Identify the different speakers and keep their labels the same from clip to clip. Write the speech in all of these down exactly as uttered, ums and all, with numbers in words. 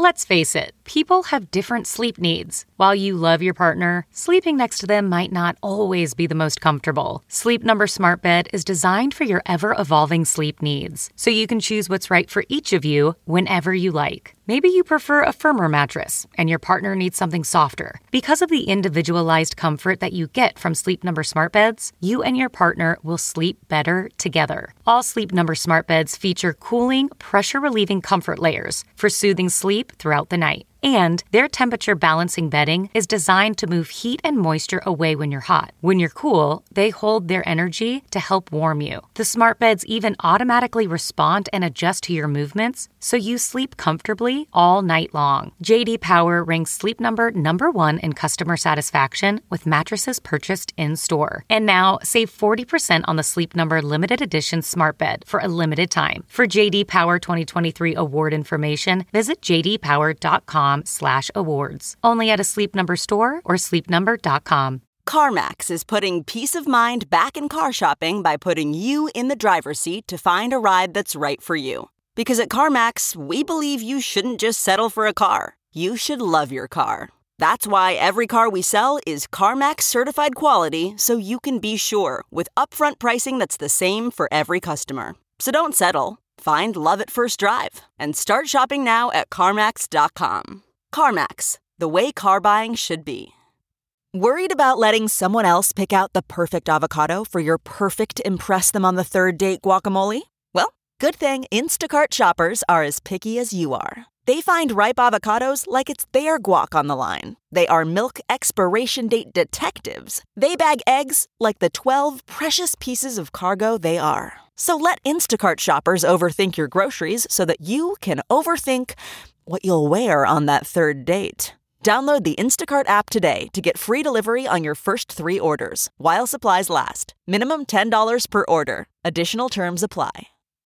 Speaker 1: Let's face it, people have different sleep needs. While you love your partner, sleeping next to them might not always be the most comfortable. Sleep Number Smart Bed is designed for your ever-evolving sleep needs, so you can choose what's right for each of you whenever you like. Maybe you prefer a firmer mattress and your partner needs something softer. Because of the individualized comfort that you get from Sleep Number Smart Beds, you and your partner will sleep better together. All Sleep Number Smart Beds feature cooling, pressure-relieving comfort layers for soothing sleep throughout the night. And their temperature balancing bedding is designed to move heat and moisture away when you're hot. When you're cool, they hold their energy to help warm you. The smart beds even automatically respond and adjust to your movements, so you sleep comfortably all night long. J D Power ranks Sleep Number number one in customer satisfaction with mattresses purchased in-store. And now, save forty percent on the Sleep Number limited edition smart bed for a limited time. For J D Power twenty twenty-three award information, visit j d power dot com slash awards. Only at a Sleep Number store or sleep number dot com.
Speaker 2: CarMax is putting peace of mind back in car shopping by putting you in the driver's seat to find a ride that's right for you. Because at CarMax, we believe you shouldn't just settle for a car. You should love your car. That's why every car we sell is CarMax certified quality, so you can be sure with upfront pricing that's the same for every customer. So don't settle. Find love at first drive and start shopping now at CarMax dot com. CarMax, the way car buying should be. Worried about letting someone else pick out the perfect avocado for your perfect impress them on the third date guacamole? Well, good thing Instacart shoppers are as picky as you are. They find ripe avocados like it's their guac on the line. They are milk expiration date detectives. They bag eggs like the twelve precious pieces of cargo they are. So let Instacart shoppers overthink your groceries so that you can overthink what you'll wear on that third date. Download the Instacart app today to get free delivery on your first three orders, while supplies last. Minimum ten dollars per order. Additional terms apply.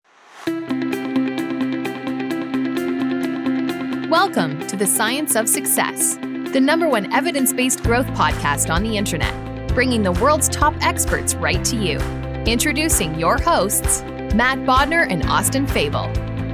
Speaker 3: Welcome to the Science of Success, the number one evidence-based growth podcast on the internet, bringing the world's top experts right to you. Introducing your hosts, Matt Bodner and Austin Fable.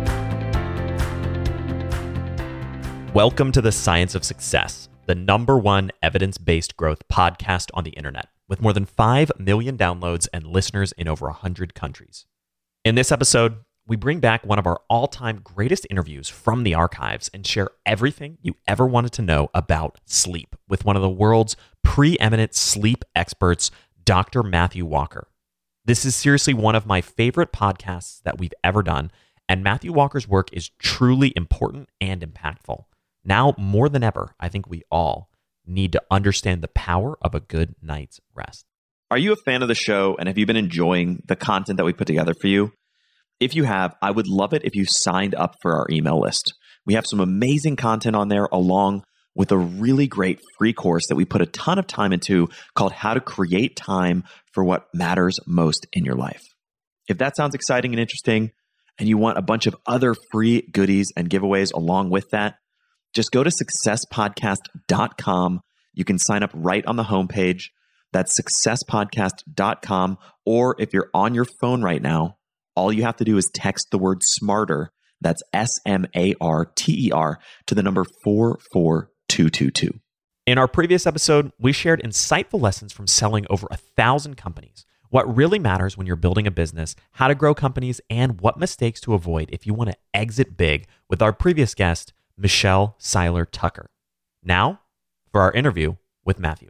Speaker 4: Welcome to the Science of Success, the number one evidence-based growth podcast on the internet, with more than five million downloads and listeners in over one hundred countries. In this episode, we bring back one of our all-time greatest interviews from the archives and share everything you ever wanted to know about sleep with one of the world's preeminent sleep experts, Doctor Matthew Walker. This is seriously one of my favorite podcasts that we've ever done, and Matthew Walker's work is truly important and impactful. Now, more than ever, I think we all need to understand the power of a good night's rest. Are you a fan of the show, and have you been enjoying the content that we put together for you? If you have, I would love it if you signed up for our email list. We have some amazing content on there, along with a really great free course that we put a ton of time into called How to Create Time for What Matters Most in Your Life. If that sounds exciting and interesting, and you want a bunch of other free goodies and giveaways along with that, just go to success podcast dot com. You can sign up right on the homepage. That's success podcast dot com. Or if you're on your phone right now, all you have to do is text the word SMARTER, that's S M A R T E R, to the number four four two two two. In our previous episode, we shared insightful lessons from selling over a thousand companies, what really matters when you're building a business, how to grow companies, and what mistakes to avoid if you want to exit big with our previous guest, Michelle Seiler Tucker. Now, for our interview with Matthew.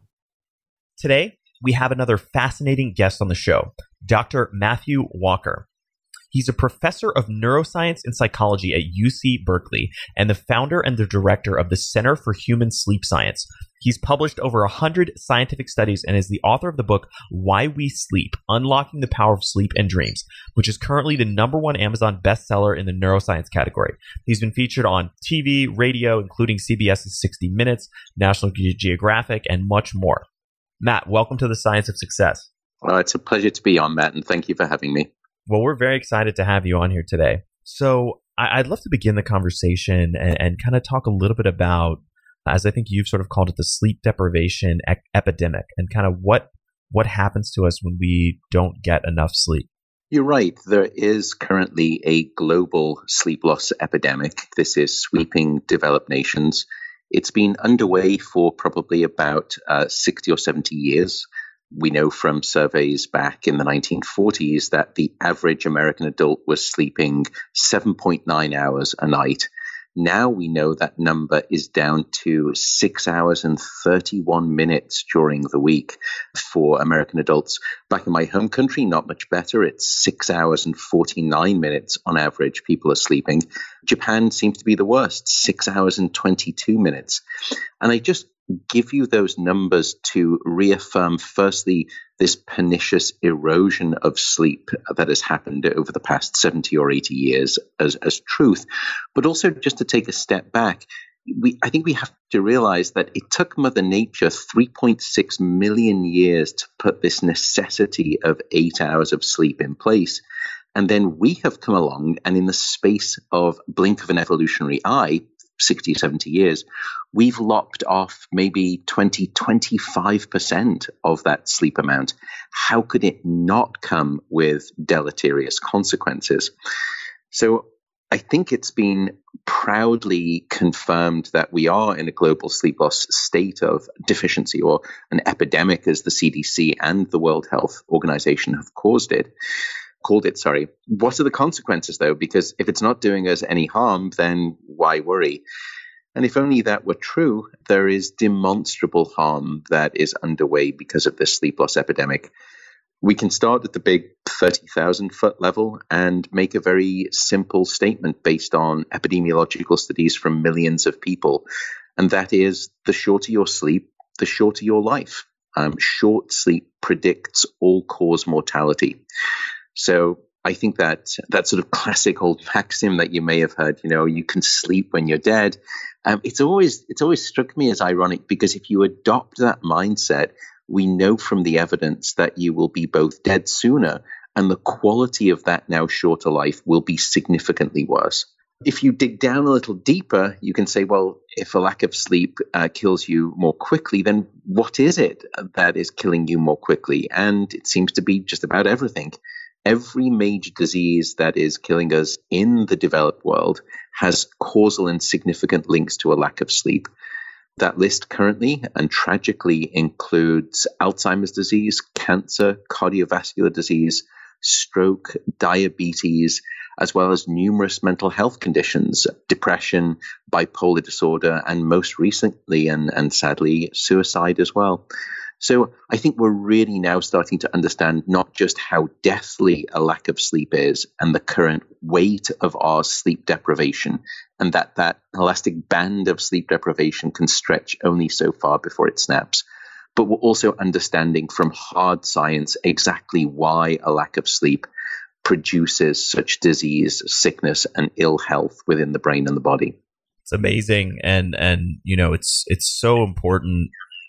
Speaker 4: Today, we have another fascinating guest on the show, Doctor Matthew Walker. He's a professor of neuroscience and psychology at U C Berkeley and the founder and the director of the Center for Human Sleep Science. He's published over one hundred scientific studies and is the author of the book Why We Sleep, Unlocking the Power of Sleep and Dreams, which is currently the number one Amazon bestseller in the neuroscience category. He's been featured on T V, radio, including CBS's sixty minutes, National Geographic, and much more. Matt, welcome to the Science of Success.
Speaker 5: Well, it's a pleasure to be on, Matt, and thank you for having me.
Speaker 4: Well, we're very excited to have you on here today. So I- I'd love to begin the conversation and, and kind of talk a little bit about, as I think you've sort of called it, the sleep deprivation ec- epidemic, and kind of what what happens to us when we don't get enough sleep.
Speaker 5: You're right. There is currently a global sleep loss epidemic. This is sweeping developed nations. It's been underway for probably about uh, sixty or seventy years. We know from surveys back in the nineteen forties that the average American adult was sleeping seven point nine hours a night. Now we know that number is down to six hours and thirty-one minutes during the week for American adults. Back in my home country, not much better. It's six hours and forty-nine minutes on average people are sleeping. Japan seems to be the worst, six hours and twenty-two minutes. And I just give you those numbers to reaffirm, firstly, this pernicious erosion of sleep that has happened over the past seventy or eighty years as, as truth, but also just to take a step back. We, I think we have to realize that it took Mother Nature three point six million years to put this necessity of eight hours of sleep in place. And then we have come along, and in the space of blink of an evolutionary eye, sixty, seventy years, we've lopped off maybe twenty, twenty-five percent of that sleep amount. How could it not come with deleterious consequences? So I think it's been proudly confirmed that we are in a global sleep loss state of deficiency, or an epidemic, as the C D C and the World Health Organization have caused it. called it, sorry. What are the consequences, though? Because if it's not doing us any harm, then why worry? And if only that were true, there is demonstrable harm that is underway because of this sleep loss epidemic. We can start at the big thirty thousand foot level and make a very simple statement based on epidemiological studies from millions of people. And that is, the shorter your sleep, the shorter your life. Um, short sleep predicts all-cause mortality. So I think that that sort of classic old maxim that you may have heard, you know, you can sleep when you're dead. Um, it's always it's always struck me as ironic, because if you adopt that mindset, we know from the evidence that you will be both dead sooner, and the quality of that now shorter life will be significantly worse. If you dig down a little deeper, you can say, well, if a lack of sleep uh, kills you more quickly, then what is it that is killing you more quickly? And it seems to be just about everything. Every major disease that is killing us in the developed world has causal and significant links to a lack of sleep. That list currently and tragically includes Alzheimer's disease, cancer, cardiovascular disease, stroke, diabetes, as well as numerous mental health conditions, depression, bipolar disorder, and most recently, and, and sadly, suicide as well. So I think we're really now starting to understand not just how deathly a lack of sleep is and the current weight of our sleep deprivation, and that that elastic band of sleep deprivation can stretch only so far before it snaps. But we're also understanding from hard science exactly why a lack of sleep produces such disease, sickness, and ill health within the brain and the body.
Speaker 6: It's amazing. And, and you know, it's it's so important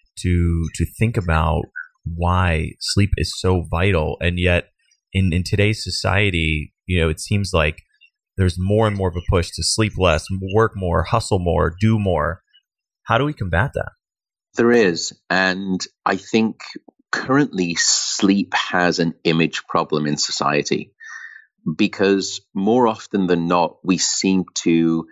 Speaker 6: to to think about why sleep is so vital. And yet in, in today's society, you know, it seems like there's more and more of a push to sleep less, work more, hustle more, do more. How do we combat that?
Speaker 5: There is. And I think currently sleep has an image problem in society, because more often than not, we seem to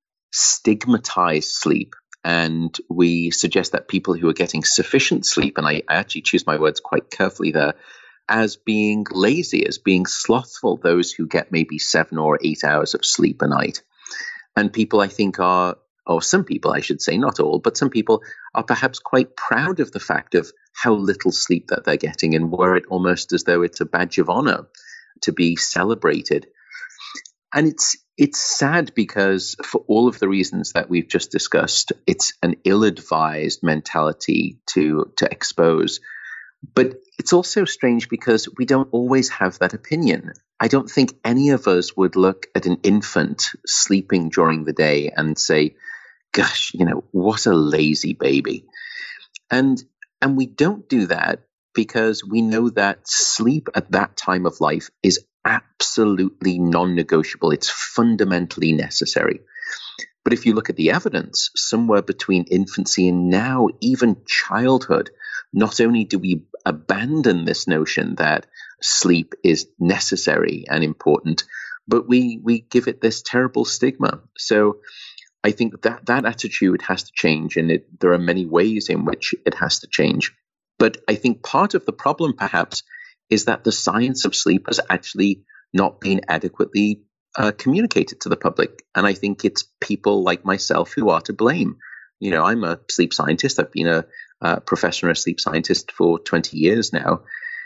Speaker 5: stigmatize sleep. And we suggest that people who are getting sufficient sleep, and I actually choose my words quite carefully there, as being lazy, as being slothful, those who get maybe seven or eight hours of sleep a night. And people, I think, are, or some people, I should say, not all, but some people are perhaps quite proud of the fact of how little sleep that they're getting, and wear it almost as though it's a badge of honor to be celebrated. And it's it's sad, because for all of the reasons that we've just discussed, it's an ill-advised mentality to to expose. But it's also strange because we don't always have that opinion. I don't think any of us would look at an infant sleeping during the day and say, gosh, you know, what a lazy baby. And and we don't do that because we know that sleep at that time of life is absolutely non-negotiable. It's fundamentally necessary. But if you look at the evidence, somewhere between infancy and now even childhood, not only do we abandon this notion that sleep is necessary and important, but we we give it this terrible stigma. So I think that that attitude has to change, and it, there are many ways in which it has to change. But I think part of the problem, perhaps, is that the science of sleep has actually not been adequately uh, communicated to the public. And I think it's people like myself who are to blame. You know, I'm a sleep scientist. I've been a, a professor and a sleep scientist for twenty years now.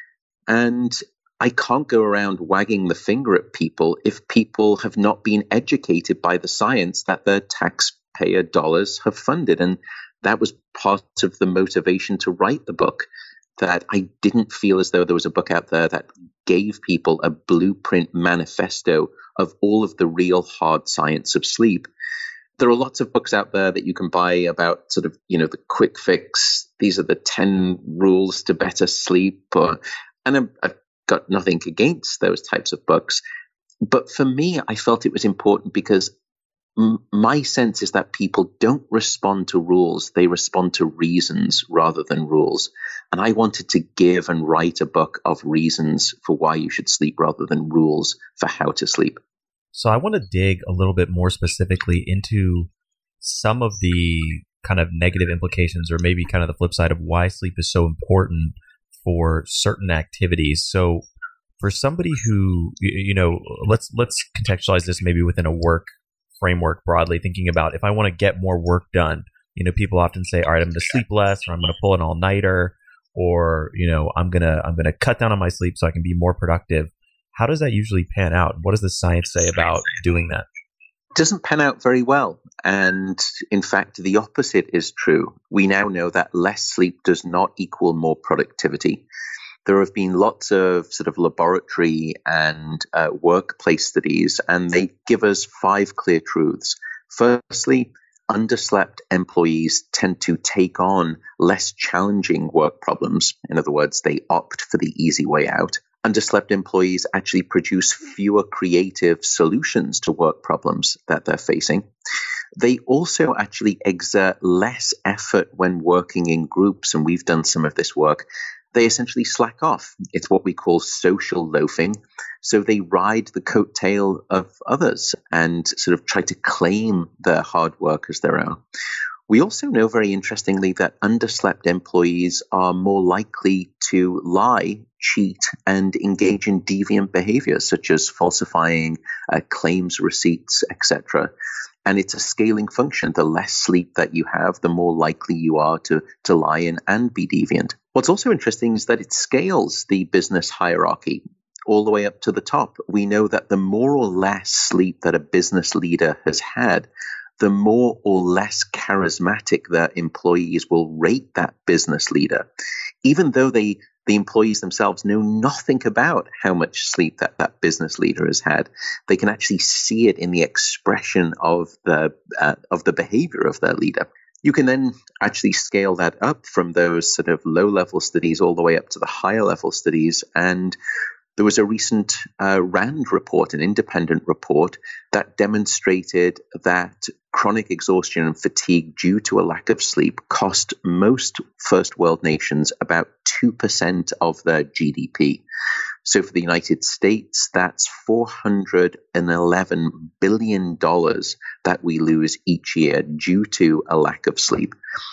Speaker 5: And I can't go around wagging the finger at people if people have not been educated by the science that their taxpayer dollars have funded. And that was part of the motivation to write the book, that I didn't feel as though there was a book out there that gave people a blueprint manifesto of all of the real hard science of sleep. There are lots of books out there that you can buy about sort of, you know, the quick fix. These are the ten rules to better sleep. Or, and I'm, I've got nothing against those types of books. But for me, I felt it was important because m- my sense is that people don't respond to rules. They respond to reasons rather than rules. And I wanted to give and write a book of reasons for why you should sleep rather than rules for how to sleep.
Speaker 6: So I want to dig a little bit more specifically into some of the kind of negative implications, or maybe kind of the flip side of why sleep is so important for certain activities. So for somebody who, you know, let's let's contextualize this maybe within a work framework broadly, thinking about if I want to get more work done. You know, people often say, all right, I'm going to sleep less, or I'm going to pull an all-nighter, or, you know, I'm going to I'm going to cut down on my sleep so I can be more productive. How does that usually pan out? What does the science say about doing that?
Speaker 5: It doesn't pan out very well. And in fact, the opposite is true. We now know that less sleep does not equal more productivity. There have been lots of sort of laboratory and uh, workplace studies, and they give us five clear truths. Firstly, underslept employees tend to take on less challenging work problems. In other words, they opt for the easy way out. Underslept employees actually produce fewer creative solutions to work problems that they're facing. They also actually exert less effort when working in groups, and we've done some of this work. They essentially slack off. It's what we call social loafing. So they ride the coattail of others and sort of try to claim their hard work as their own. We also know, very interestingly, that underslept employees are more likely to lie, cheat, and engage in deviant behaviors such as falsifying uh, claims receipts, et cetera. And it's a scaling function. The less sleep that you have, the more likely you are to, to lie in and be deviant. What's also interesting is that it scales the business hierarchy all the way up to the top. We know that the more or less sleep that a business leader has had, the more or less charismatic their employees will rate that business leader, even though they the employees themselves know nothing about how much sleep that that business leader has had. They can actually see it in the expression of the uh, of the behavior of their leader. You can then actually scale that up from those sort of low-level studies all the way up to the higher-level studies. And there was a recent uh, RAND report, an independent report, that demonstrated that chronic exhaustion and fatigue due to a lack of sleep cost most first world nations about two percent of their G D P. So for the United States, that's four hundred eleven billion dollars that we lose each year due to a lack of sleep.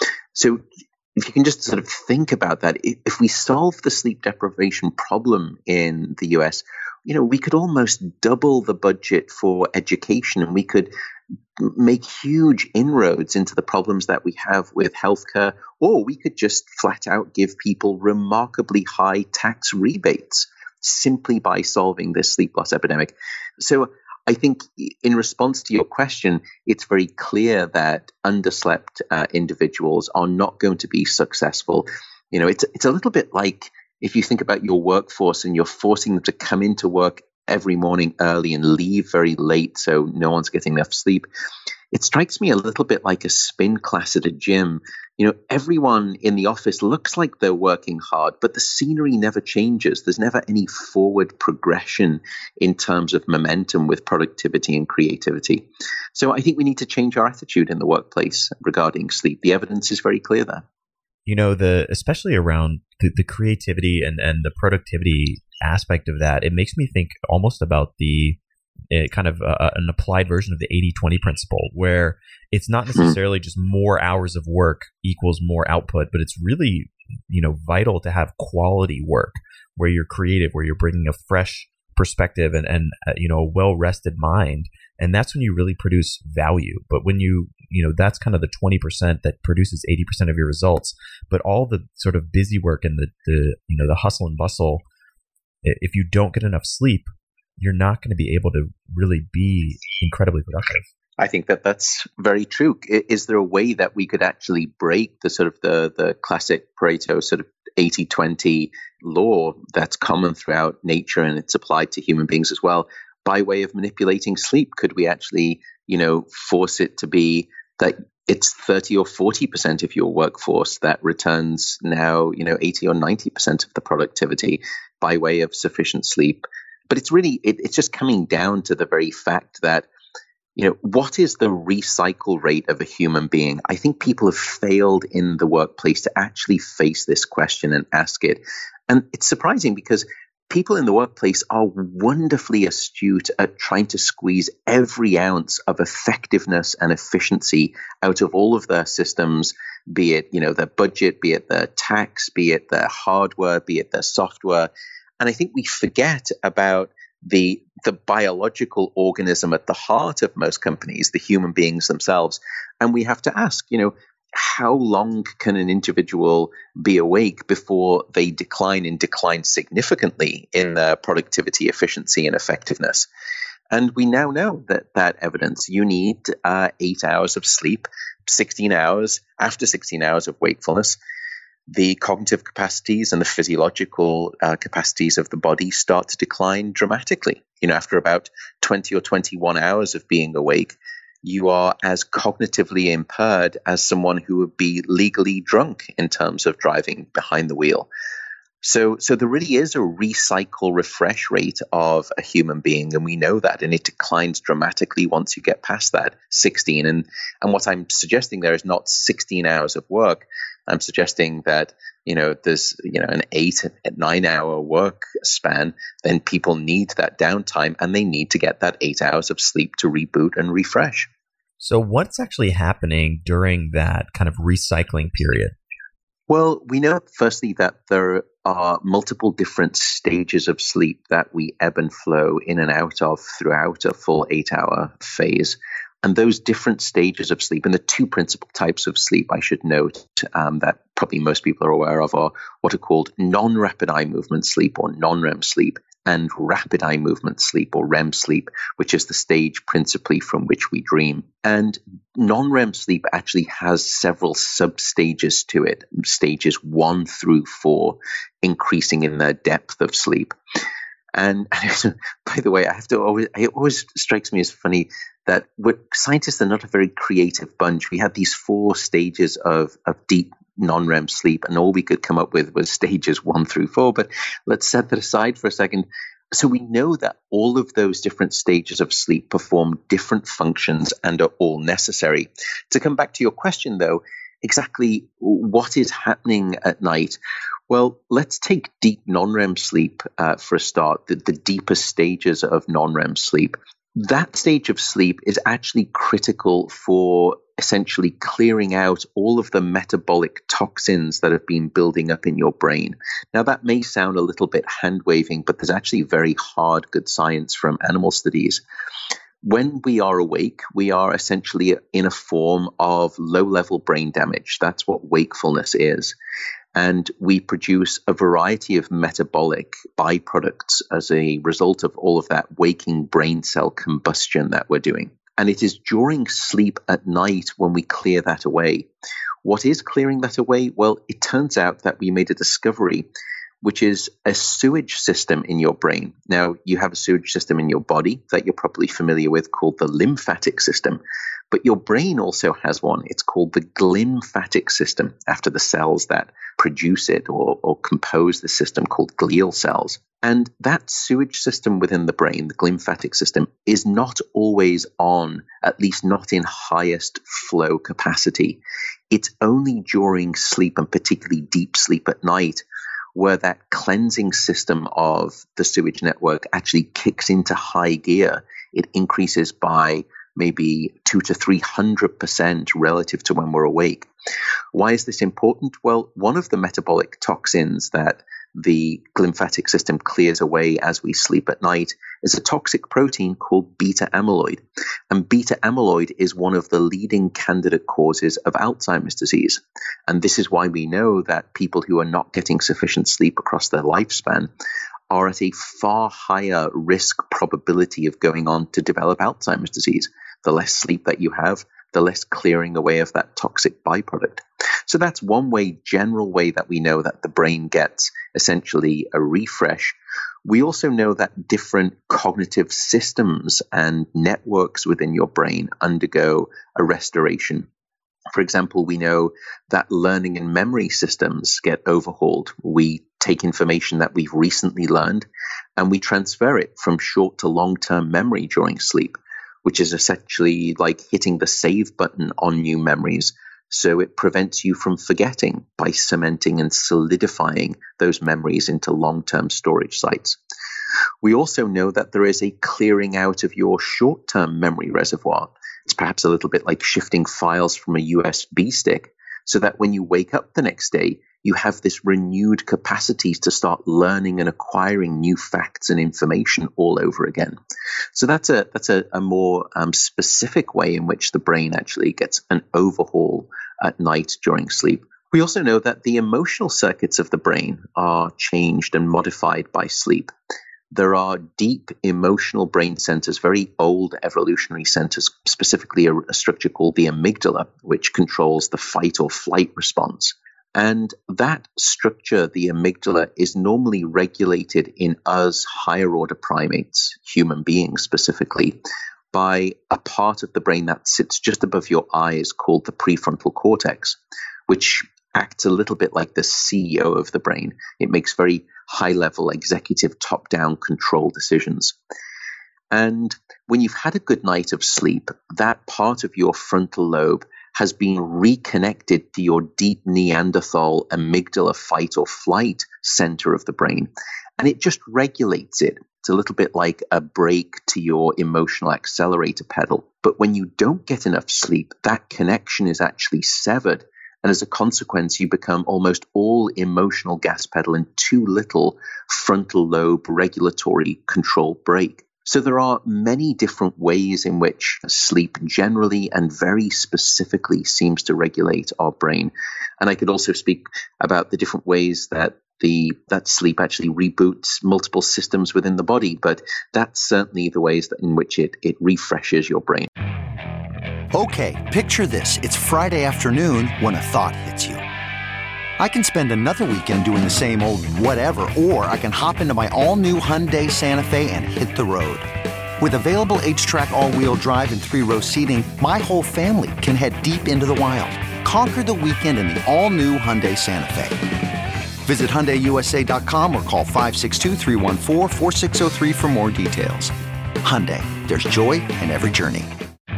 Speaker 5: So if you can just sort of think about that, if we solve the sleep deprivation problem in the U S, you know, we could almost double the budget for education, and we could make huge inroads into the problems that we have with healthcare, or we could just flat out give people remarkably high tax rebates simply by solving this sleep loss epidemic. So I think in response to your question, it's very clear that underslept uh, individuals are not going to be successful. You know, it's it's a little bit like if you think about your workforce and you're forcing them to come into work every morning early and leave very late so no one's getting enough sleep. It strikes me a little bit like a spin class at a gym. You know, everyone in the office looks like they're working hard, but the scenery never changes. There's never any forward progression in terms of momentum with productivity and creativity. So I think we need to change our attitude in the workplace regarding sleep. The evidence is very clear there.
Speaker 6: you know, the especially around the, the creativity and, and the productivity aspect of that, it makes me think almost about the uh, kind of uh, an applied version of the eighty twenty principle, where it's not necessarily just more hours of work equals more output, but it's really, you know, vital to have quality work where you're creative, where you're bringing a fresh perspective and, and uh, you know, a well-rested mind. And that's when you really produce value. But when you, you know, that's kind of the twenty percent that produces eighty percent of your results. But all the sort of busy work and the, the, you know, the hustle and bustle, if you don't get enough sleep, you're not going to be able to really be incredibly productive.
Speaker 5: I think that that's very true. Is there a way that we could actually break the sort of the, the classic Pareto sort of eighty twenty law that's common throughout nature and it's applied to human beings as well by way of manipulating sleep? Could we actually, you know, force it to be that it's thirty or forty percent of your workforce that returns now, you know, eighty or ninety percent of the productivity by way of sufficient sleep? But it's really, it, it's just coming down to the very fact that, you know, what is the recycle rate of a human being? I think people have failed in the workplace to actually face this question and ask it. And it's surprising because people in the workplace are wonderfully astute at trying to squeeze every ounce of effectiveness and efficiency out of all of their systems, be it, you know, their budget, be it their tax, be it their hardware, be it their software. And I think we forget about the the biological organism at the heart of most companies, the human beings themselves. And we have to ask, you know, how long can an individual be awake before they decline and decline significantly in their productivity, efficiency, and effectiveness? And we now know that that evidence, you need uh, eight hours of sleep, sixteen hours, after sixteen hours of wakefulness. The cognitive capacities and the physiological uh, capacities of the body start to decline dramatically. You know, after about twenty or twenty-one hours of being awake, you are as cognitively impaired as someone who would be legally drunk in terms of driving behind the wheel. So, so there really is a recycle refresh rate of a human being, and we know that, and it declines dramatically once you get past that sixteen. And and what I'm suggesting there is not sixteen hours of work. I'm suggesting that, you know, there's, you know, an eight, nine hour work span, then people need that downtime and they need to get that eight hours of sleep to reboot and refresh.
Speaker 6: So what's actually happening during that kind of recycling period?
Speaker 5: Well, we know firstly that there are multiple different stages of sleep that we ebb and flow in and out of throughout a full eight hour phase. And those different stages of sleep, and the two principal types of sleep, I should note, um, that probably most people are aware of, are what are called non-rapid eye movement sleep or non-R E M sleep, and rapid eye movement sleep or R E M sleep, which is the stage principally from which we dream. And non-R E M sleep actually has several sub-stages to it, stages one through four, increasing in their depth of sleep. And, and by the way, I have to always, it always strikes me as funny that we're, scientists are not a very creative bunch. We had these four stages of, of deep non-R E M sleep, and all we could come up with was stages one through four. But let's set that aside for a second. So we know that all of those different stages of sleep perform different functions and are all necessary. To come back to your question, though, exactly what is happening at night? Well, let's take deep non-R E M sleep uh, for a start, the, the deepest stages of non-R E M sleep. That stage of sleep is actually critical for essentially clearing out all of the metabolic toxins that have been building up in your brain. Now, that may sound a little bit hand-waving, but there's actually very hard, good science from animal studies. When we are awake, we are essentially in a form of low-level brain damage. That's what wakefulness is. And we produce a variety of metabolic byproducts as a result of all of that waking brain cell combustion that we're doing. And it is during sleep at night when we clear that away. What is clearing that away? Well, it turns out that we made a discovery. which is a sewage system in your brain. Now, you have a sewage system in your body that you're probably familiar with called the lymphatic system, but your brain also has one. It's called the glymphatic system, after the cells that produce it or, or compose the system, called glial cells. And that sewage system within the brain, the glymphatic system, is not always on, at least not in highest flow capacity. It's only during sleep, and particularly deep sleep at night, where that cleansing system of the sewage network actually kicks into high gear. It increases by maybe two to three hundred percent relative to when we're awake. Why is this important? Well, one of the metabolic toxins that the glymphatic system clears away as we sleep at night is a toxic protein called beta amyloid. And beta amyloid is one of the leading candidate causes of Alzheimer's disease. And this is why we know that people who are not getting sufficient sleep across their lifespan are at a far higher risk probability of going on to develop Alzheimer's disease. The less sleep that you have, the less clearing away of that toxic byproduct. So that's one way, general way that we know that the brain gets essentially a refresh. We also know that different cognitive systems and networks within your brain undergo a restoration. For example, we know that learning and memory systems get overhauled. We take information that we've recently learned and we transfer it from short to long-term memory during sleep, which is essentially like hitting the save button on new memories. So it prevents you from forgetting by cementing and solidifying those memories into long-term storage sites. We also know that there is a clearing out of your short-term memory reservoir. It's perhaps a little bit like shifting files from a U S B stick, so that when you wake up the next day, you have this renewed capacity to start learning and acquiring new facts and information all over again. So that's a that's a, a more um, specific way in which the brain actually gets an overhaul at night during sleep. We also know that the emotional circuits of the brain are changed and modified by sleep. There are deep emotional brain centers, very old evolutionary centers, specifically a, a structure called the amygdala, which controls the fight or flight response. And that structure, the amygdala, is normally regulated in us higher order primates, human beings specifically, by a part of the brain that sits just above your eyes called the prefrontal cortex, which acts a little bit like the C E O of the brain. It makes very high-level executive top-down control decisions. And when you've had a good night of sleep, that part of your frontal lobe has been reconnected to your deep Neanderthal amygdala fight or flight center of the brain, and it just regulates it. It's a little bit like a brake to your emotional accelerator pedal. But when you don't get enough sleep, that connection is actually severed. And as a consequence, you become almost all emotional gas pedal and too little frontal lobe regulatory control brake. So there are many different ways in which sleep generally and very specifically seems to regulate our brain. And I could also speak about the different ways that the that sleep actually reboots multiple systems within the body, but that's certainly the ways that in which it, it refreshes your brain.
Speaker 7: Okay, picture this. It's Friday afternoon when a thought hits you. I can spend another weekend doing the same old whatever, or I can hop into my all-new Hyundai Santa Fe and hit the road. With available H-Track all-wheel drive and three-row seating, my whole family can head deep into the wild. Conquer the weekend in the all-new Hyundai Santa Fe. Visit Hyundai U S A dot com or call five six two, three one four, four six zero three for more details. Hyundai, there's joy in every journey.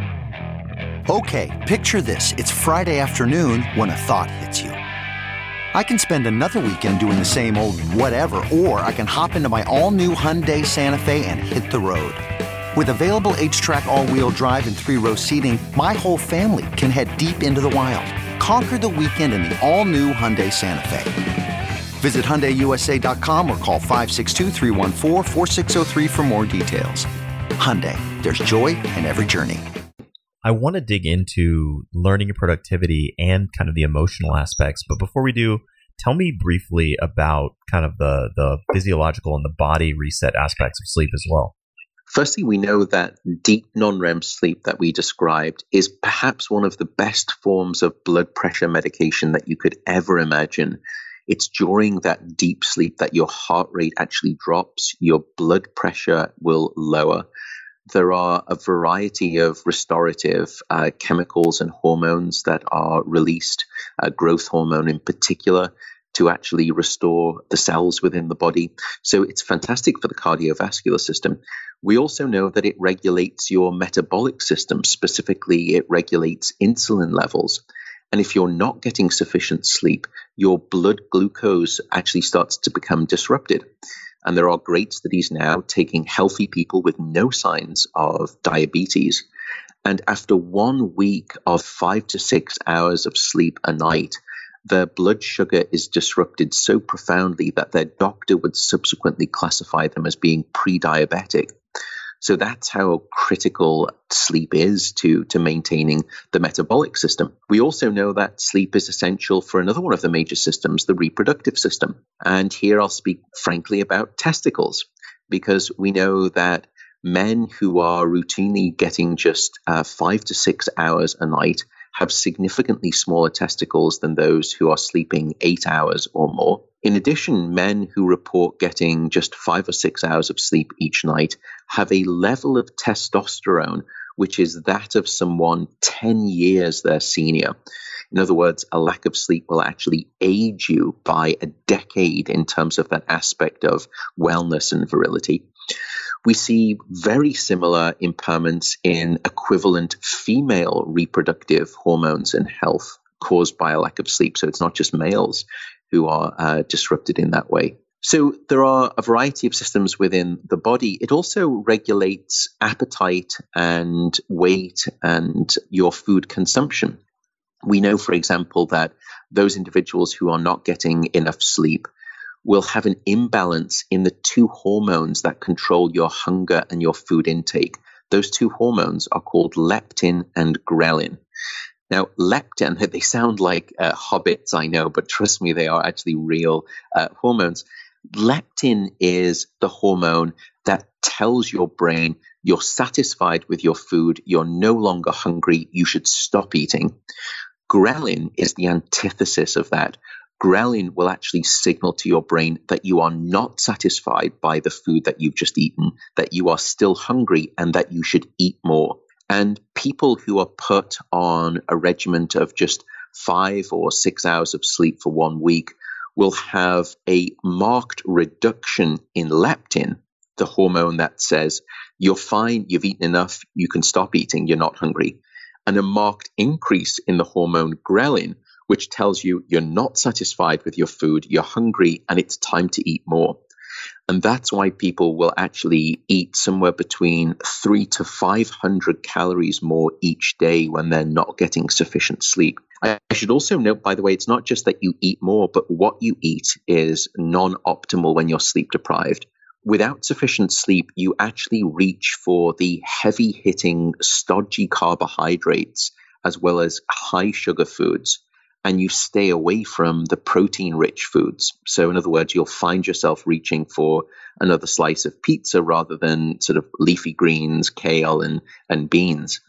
Speaker 7: Okay, picture this. It's Friday afternoon when a thought hits you. I can spend another weekend doing the same old whatever, or I can hop into my all-new Hyundai Santa Fe and hit the road. With available H-Track all-wheel drive and three-row seating, my whole family can head deep into the wild. Conquer the weekend in the all-new Hyundai Santa Fe. Visit Hyundai U S A dot com or call five six two, three one four, four six zero three for more details. Hyundai, there's joy in every journey.
Speaker 6: I want to dig into learning and productivity and kind of the emotional aspects. But before we do, tell me briefly about kind of the, the physiological and the body reset aspects of sleep as well.
Speaker 5: Firstly, we know that deep non-R E M sleep that we described is perhaps one of the best forms of blood pressure medication that you could ever imagine. It's during that deep sleep that your heart rate actually drops, your blood pressure will lower. There are a variety of restorative uh, chemicals and hormones that are released, uh, growth hormone in particular, to actually restore the cells within the body. So it's fantastic for the cardiovascular system. We also know that it regulates your metabolic system. Specifically, it regulates insulin levels. And if you're not getting sufficient sleep, your blood glucose actually starts to become disrupted. And there are great studies now taking healthy people with no signs of diabetes. And after one week of five to six hours of sleep a night, their blood sugar is disrupted so profoundly that their doctor would subsequently classify them as being pre-diabetic. So that's how critical sleep is to, to maintaining the metabolic system. We also know that sleep is essential for another one of the major systems, the reproductive system. And here I'll speak frankly about testicles, because we know that men who are routinely getting just uh, five to six hours a night have significantly smaller testicles than those who are sleeping eight hours or more. In addition, men who report getting just five or six hours of sleep each night have a level of testosterone which is that of someone ten years their senior. In other words, a lack of sleep will actually age you by a decade in terms of that aspect of wellness and virility. We see very similar impairments in equivalent female reproductive hormones and health caused by a lack of sleep. So it's not just males who are uh, disrupted in that way. So there are a variety of systems within the body. It also regulates appetite and weight and your food consumption. We know, for example, that those individuals who are not getting enough sleep will have an imbalance in the two hormones that control your hunger and your food intake. Those two hormones are called leptin and ghrelin. Now, leptin, they sound like uh, hobbits, I know, but trust me, they are actually real uh, hormones. Leptin is the hormone that tells your brain you're satisfied with your food, you're no longer hungry, you should stop eating. Ghrelin is the antithesis of that. Ghrelin will actually signal to your brain that you are not satisfied by the food that you've just eaten, that you are still hungry and that you should eat more. And people who are put on a regimen of just five or six hours of sleep for one week will have a marked reduction in leptin, the hormone that says you're fine, you've eaten enough, you can stop eating, you're not hungry, and a marked increase in the hormone ghrelin, which tells you you're not satisfied with your food, you're hungry, and it's time to eat more. And that's why people will actually eat somewhere between three to five hundred calories more each day when they're not getting sufficient sleep. I should also note, by the way, it's not just that you eat more, but what you eat is non-optimal when you're sleep deprived. Without sufficient sleep, you actually reach for the heavy-hitting, stodgy carbohydrates as well as high sugar foods, and you stay away from the protein-rich foods. So in other words, you'll find yourself reaching for another slice of pizza rather than sort of leafy greens, kale, and, and beans.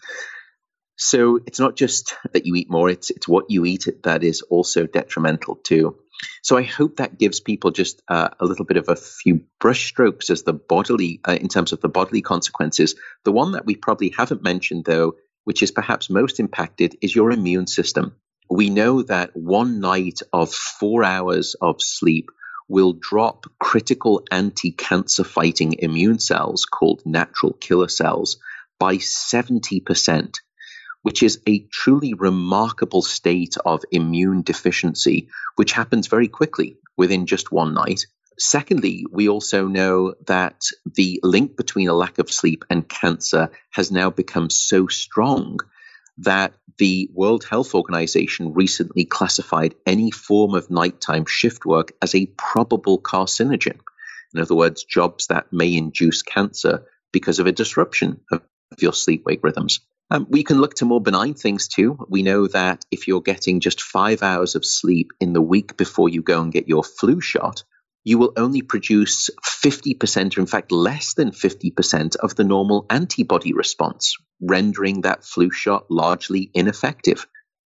Speaker 5: So it's not just that you eat more, it's it's what you eat that is also detrimental too. So I hope that gives people just uh, a little bit of a few brushstrokes as the bodily, uh, in terms of the bodily consequences. The one that we probably haven't mentioned, though, which is perhaps most impacted, is your immune system. We know that one night of four hours of sleep will drop critical anti-cancer fighting immune cells called natural killer cells by seventy percent. Which is a truly remarkable state of immune deficiency, which happens very quickly within just one night. Secondly, we also know that the link between a lack of sleep and cancer has now become so strong that the World Health Organization recently classified any form of nighttime shift work as a probable carcinogen. In other words, jobs that may induce cancer because of a disruption of your sleep-wake rhythms. Um, we can look to more benign things too. We know that if you're getting just five hours of sleep in the week before you go and get your flu shot, you will only produce fifty percent, or in fact less than fifty percent of the normal antibody response, rendering that flu shot largely ineffective.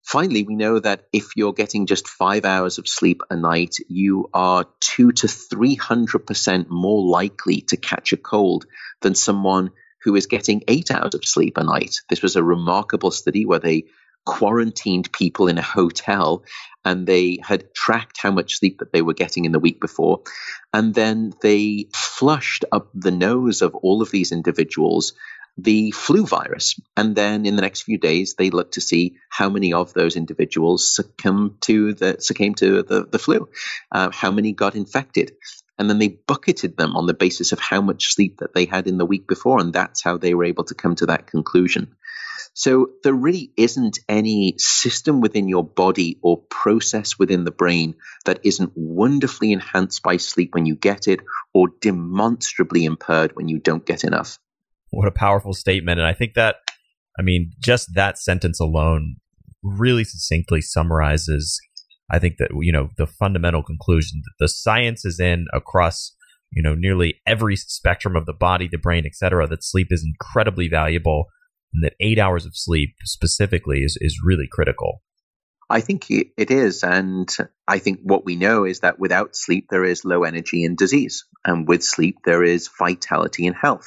Speaker 5: Finally, we know that if you're getting just five hours of sleep a night, you are two to three hundred percent more likely to catch a cold than someone who is getting eight hours of sleep a night. This was a remarkable study where they quarantined people in a hotel and they had tracked how much sleep that they were getting in the week before. And then they flushed up the nose of all of these individuals the flu virus. And then in the next few days, they looked to see how many of those individuals succumbed to the, succumbed to the, the flu, uh, how many got infected. And then they bucketed them on the basis of how much sleep that they had in the week before. And that's how they were able to come to that conclusion. So there really isn't any system within your body or process within the brain that isn't wonderfully enhanced by sleep when you get it or demonstrably impaired when you don't get enough.
Speaker 6: What a powerful statement. And I think that, I mean, just that sentence alone really succinctly summarizes, I think that, you know, the fundamental conclusion that the science is in across, you know, nearly every spectrum of the body, the brain, et cetera, that sleep is incredibly valuable and that eight hours of sleep specifically is, is really critical.
Speaker 5: I think it is. And I think what we know is that without sleep, there is low energy and disease. And with sleep, there is vitality and health.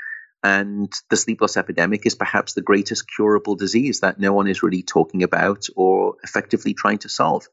Speaker 5: And the sleep loss epidemic is perhaps the greatest curable disease that no one is really talking about or effectively trying to solve.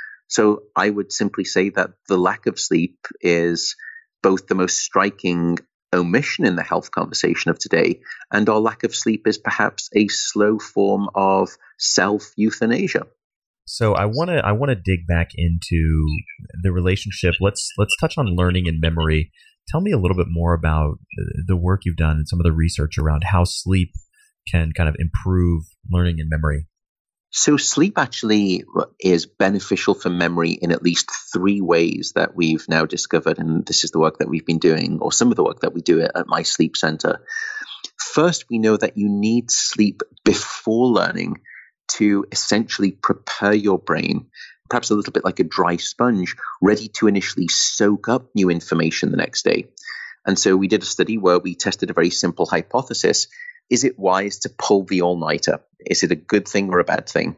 Speaker 5: So I would simply say that the lack of sleep is both the most striking omission in the health conversation of today, and our lack of sleep is perhaps a slow form of self-euthanasia.
Speaker 6: So I want to I want to dig back into the relationship. Let's let's touch on learning and memory. Tell me a little bit more about the work you've done and some of the research around how sleep can kind of improve learning and memory.
Speaker 5: So sleep actually is beneficial for memory in at least three ways that we've now discovered. And this is the work that we've been doing, or some of the work that we do at my sleep center. First, we know that you need sleep before learning to essentially prepare your brain, perhaps a little bit like a dry sponge, ready to initially soak up new information the next day. And so we did a study where we tested a very simple hypothesis. Is it wise to pull the all-nighter? Is it a good thing or a bad thing?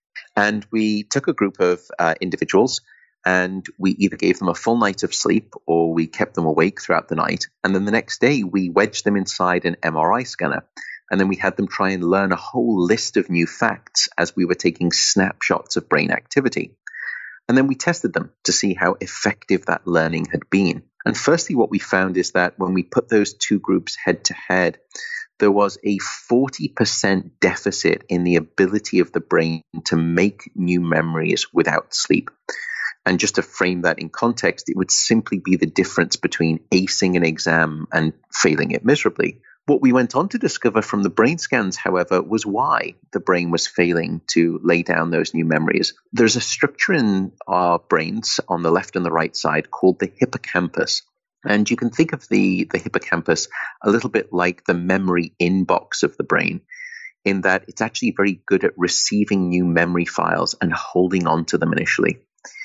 Speaker 5: And we took a group of uh, individuals and we either gave them a full night of sleep or we kept them awake throughout the night. And then the next day we wedged them inside an M R I scanner. And then we had them try and learn a whole list of new facts as we were taking snapshots of brain activity. And then we tested them to see how effective that learning had been. And firstly, what we found is that when we put those two groups head to head, there was a forty percent deficit in the ability of the brain to make new memories without sleep. And just to frame that in context, it would simply be the difference between acing an exam and failing it miserably. What we went on to discover from the brain scans, however, was why the brain was failing to lay down those new memories. There's a structure in our brains on the left and the right side called the hippocampus. And you can think of the, the hippocampus a little bit like the memory inbox of the brain, in that it's actually very good at receiving new memory files and holding on to them initially.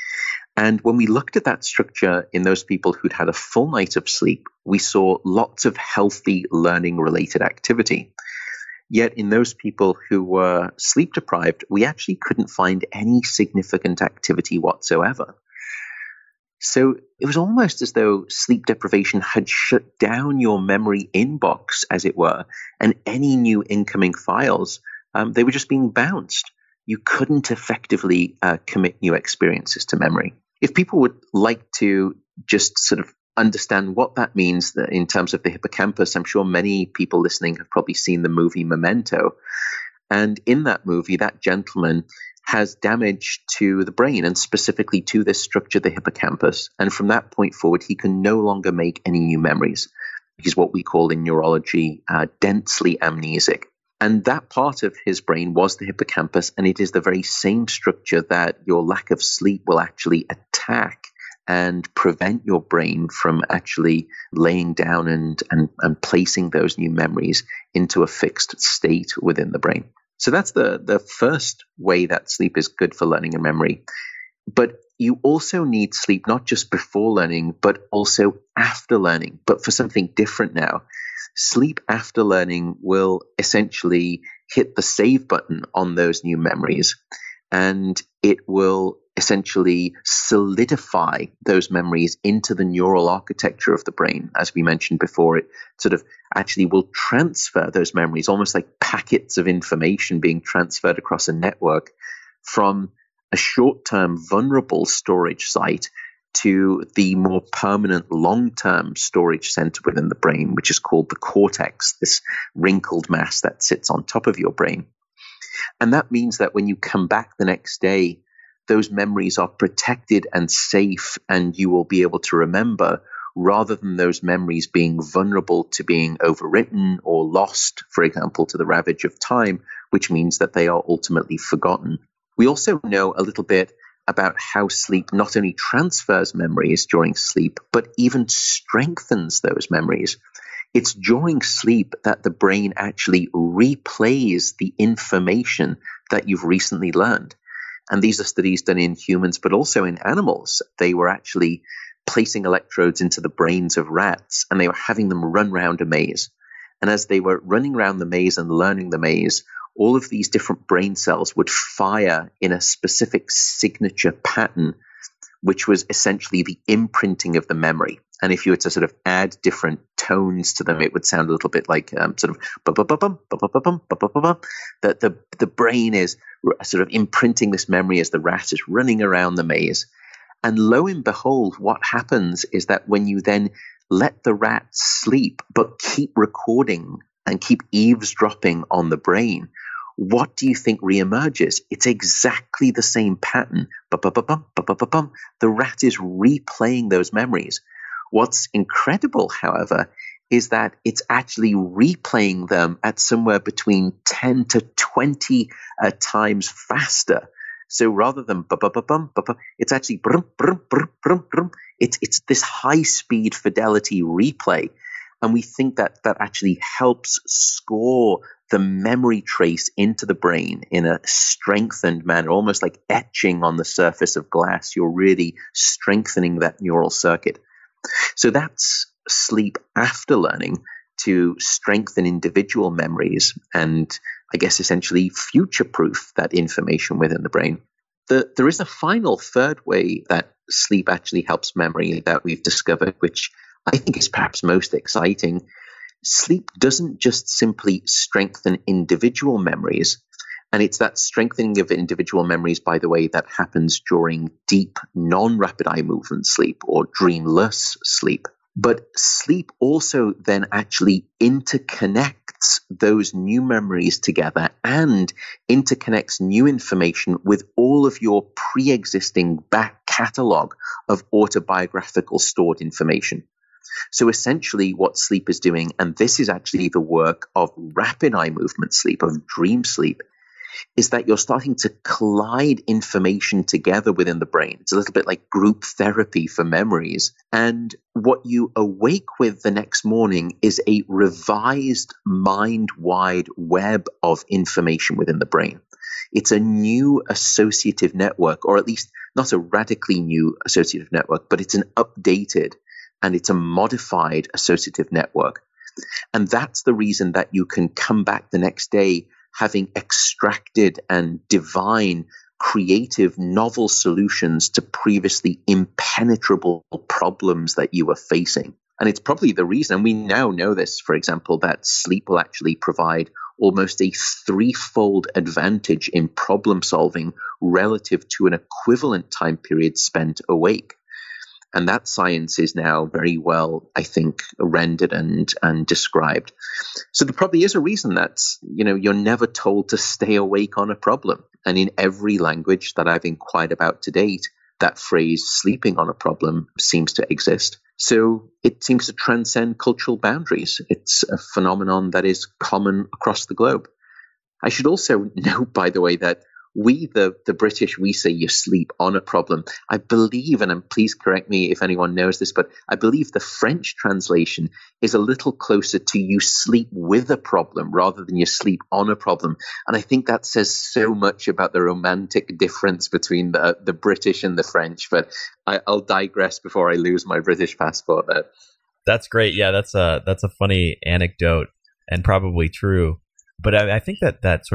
Speaker 5: And when we looked at that structure in those people who'd had a full night of sleep, we saw lots of healthy learning-related activity. Yet in those people who were sleep deprived, we actually couldn't find any significant activity whatsoever. So it was almost as though sleep deprivation had shut down your memory inbox, as it were, and any new incoming files, um, they were just being bounced. You couldn't effectively uh, commit new experiences to memory. If people would like to just sort of understand what that means in terms of the hippocampus, I'm sure many people listening have probably seen the movie Memento. And in that movie, that gentleman has damage to the brain and specifically to this structure, the hippocampus. And from that point forward, he can no longer make any new memories. He's what we call in neurology uh, densely amnesic. And that part of his brain was the hippocampus, and it is the very same structure that your lack of sleep will actually attack and prevent your brain from actually laying down and, and, and placing those new memories into a fixed state within the brain. So that's the, the first way that sleep is good for learning and memory. But you also need sleep not just before learning, but also after learning, but for something different now. Sleep after learning will essentially hit the save button on those new memories. and it will essentially solidify those memories into the neural architecture of the brain. As we mentioned before, it sort of actually will transfer those memories, almost like packets of information being transferred across a network from a short-term vulnerable storage site to the more permanent long-term storage center within the brain, which is called the cortex, this wrinkled mass that sits on top of your brain. And that means that when you come back the next day, those memories are protected and safe, and you will be able to remember, rather than those memories being vulnerable to being overwritten or lost, for example, to the ravage of time, which means that they are ultimately forgotten. We also know a little bit about how sleep not only transfers memories during sleep, but even strengthens those memories. It's during sleep that the brain actually replays the information that you've recently learned. And these are studies done in humans, but also in animals. They were actually placing electrodes into the brains of rats, and they were having them run around a maze. And as they were running around the maze and learning the maze, all of these different brain cells would fire in a specific signature pattern, which was essentially the imprinting of the memory. And if you were to sort of add different tones to them, it would sound a little bit like um, sort of ba-ba-ba-bum, ba-ba-ba-bum, ba-ba-ba-bum. That the, the brain is sort of imprinting this memory as the rat is running around the maze. And lo and behold, what happens is that when you then let the rat sleep, but keep recording and keep eavesdropping on the brain, what do you think reemerges? It's exactly the same pattern. Ba-ba-ba-bum, ba-ba-ba-bum. The rat is replaying those memories. What's incredible, however, is that it's actually replaying them at somewhere between ten to twenty uh, times faster. So rather than ba-ba-ba-bum, ba-ba, it's actually brum, brum, brum, brum, brum. It's, it's this high-speed fidelity replay. And we think that that actually helps score the memory trace into the brain in a strengthened manner, almost like etching on the surface of glass. You're really strengthening that neural circuit. So that's sleep after learning to strengthen individual memories and, I guess, essentially future-proof that information within the brain. The, there is a final third way that sleep actually helps memory that we've discovered, which I think is perhaps most exciting. Sleep doesn't just simply strengthen individual memories, and it's that strengthening of individual memories, by the way, that happens during deep, non-rapid eye movement sleep or dreamless sleep. But sleep also then actually interconnects those new memories together and interconnects new information with all of your pre-existing back catalog of autobiographical stored information. So essentially what sleep is doing, and this is actually the work of rapid eye movement sleep, of dream sleep, is that you're starting to collide information together within the brain. It's a little bit like group therapy for memories. And what you awake with the next morning is a revised mind-wide web of information within the brain. It's a new associative network, or at least not a radically new associative network, but it's an updated and it's a modified associative network. And that's the reason that you can come back the next day having extracted and divine, creative, novel solutions to previously impenetrable problems that you were facing. And it's probably the reason, and we now know this, for example, that sleep will actually provide almost a threefold advantage in problem solving relative to an equivalent time period spent awake. And that science is now very well, I think, rendered and, and described. So there probably is a reason that, you know, you're never told to stay awake on a problem. And in every language that I've inquired about to date, that phrase sleeping on a problem seems to exist. So it seems to transcend cultural boundaries. It's a phenomenon that is common across the globe. I should also note, by the way, that we, the, the British, we say you sleep on a problem. I believe, and please correct me if anyone knows this, but I believe the French translation is a little closer to you sleep with a problem rather than you sleep on a problem. And I think that says so much about the romantic difference between the, the British and the French. But I, I'll digress before I lose my British passport there.
Speaker 6: That's great. Yeah, that's a, that's a funny anecdote and probably true. But I, I think that that sort of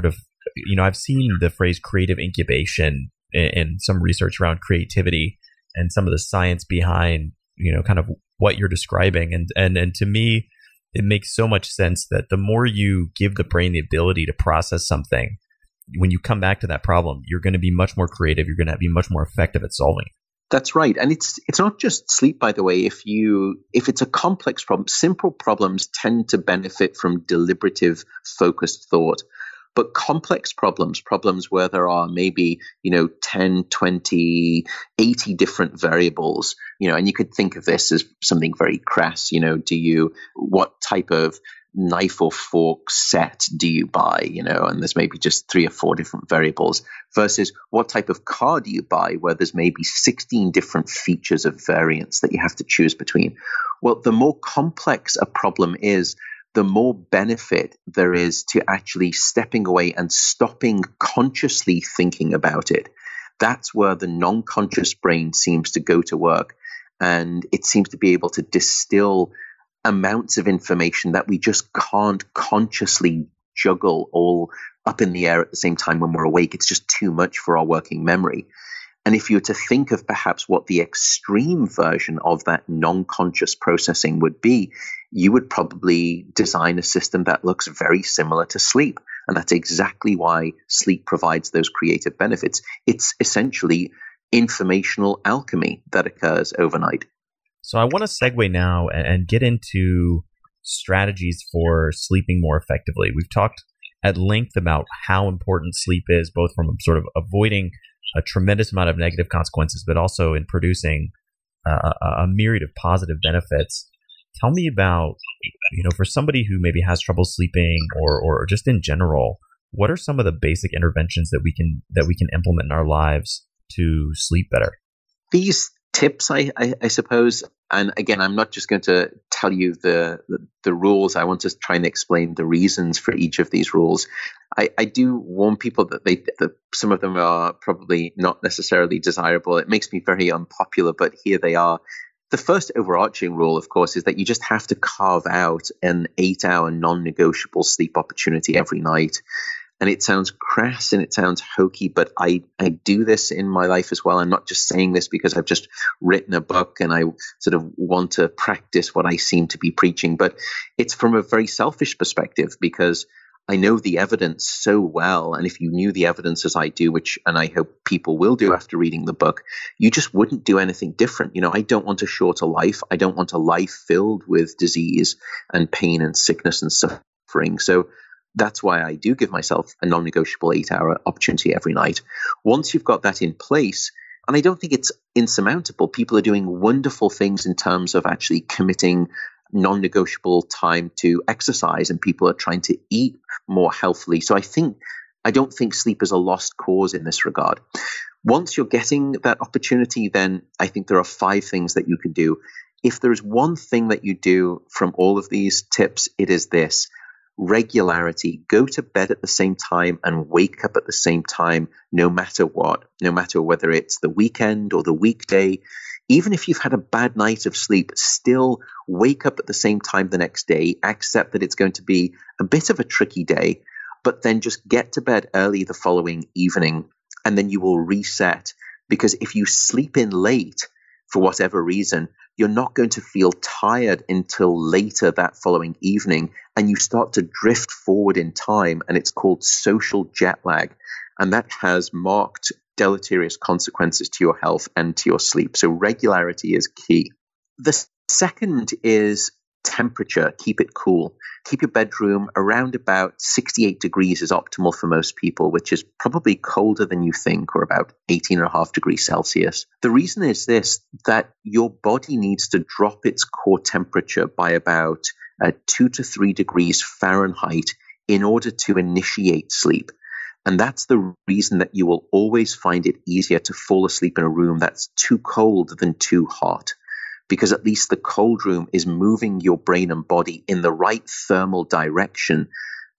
Speaker 6: you know, I've seen the phrase creative incubation in, in some research around creativity and some of the science behind, you know, kind of what you're describing. And, and, and to me, it makes so much sense that the more you give the brain the ability to process something, when you come back to that problem, you're going to be much more creative. You're going to be much more effective at solving it.
Speaker 5: That's right. And it's it's not just sleep, by the way. If you if it's a complex problem, simple problems tend to benefit from deliberative, focused thought. But complex problems, problems where there are maybe, you know, ten, twenty, eighty different variables, you know, and you could think of this as something very crass, you know, do you, what type of knife or fork set do you buy, you know, and there's maybe just three or four different variables versus what type of car do you buy where there's maybe sixteen different features of variance that you have to choose between. Well, the more complex a problem is, the more benefit there is to actually stepping away and stopping consciously thinking about it. That's where the non-conscious brain seems to go to work, and it seems to be able to distill amounts of information that we just can't consciously juggle all up in the air at the same time when we're awake. It's just too much for our working memory. And if you were to think of perhaps what the extreme version of that non-conscious processing would be, you would probably design a system that looks very similar to sleep. And that's exactly why sleep provides those creative benefits. It's essentially informational alchemy that occurs overnight.
Speaker 6: So I want to segue now and get into strategies for sleeping more effectively. We've talked at length about how important sleep is, both from sort of avoiding a tremendous amount of negative consequences, but also in producing uh, a myriad of positive benefits. Tell me about, you know, for somebody who maybe has trouble sleeping or or just in general, what are some of the basic interventions that we can that we can implement in our lives to sleep better?
Speaker 5: These tips, I, I, I suppose, and again, I'm not just going to tell you the, the the rules. I want to try and explain the reasons for each of these rules. I, I do warn people that they that some of them are probably not necessarily desirable. It makes me very unpopular, but here they are. The first overarching rule, of course, is that you just have to carve out an eight-hour non-negotiable sleep opportunity every night. And it sounds crass and it sounds hokey, but I, I do this in my life as well. I'm not just saying this because I've just written a book and I sort of want to practice what I seem to be preaching, but it's from a very selfish perspective because I know the evidence so well. And if you knew the evidence as I do, which, and I hope people will do after reading the book, you just wouldn't do anything different. You know, I don't want a shorter life. I don't want a life filled with disease and pain and sickness and suffering. So that's why I do give myself a non-negotiable eight-hour opportunity every night. Once you've got that in place, and I don't think it's insurmountable, people are doing wonderful things in terms of actually committing non-negotiable time to exercise, and people are trying to eat more healthily. So I think, I don't think sleep is a lost cause in this regard. Once you're getting that opportunity, then I think there are five things that you can do. If there's one thing that you do from all of these tips, it is this: regularity. Go to bed at the same time and wake up at the same time, no matter what, no matter whether it's the weekend or the weekday. Even if you've had a bad night of sleep, still wake up at the same time the next day, accept that it's going to be a bit of a tricky day, but then just get to bed early the following evening, and then you will reset. Because if you sleep in late, for whatever reason, you're not going to feel tired until later that following evening, and you start to drift forward in time, and it's called social jet lag. And that has marked deleterious consequences to your health and to your sleep. So regularity is key. The second is temperature. Keep it cool. Keep your bedroom around about sixty-eight degrees is optimal for most people, which is probably colder than you think, or about eighteen and a half degrees Celsius. The reason is this, that your body needs to drop its core temperature by about uh, two to three degrees Fahrenheit in order to initiate sleep. And that's the reason that you will always find it easier to fall asleep in a room that's too cold than too hot, because at least the cold room is moving your brain and body in the right thermal direction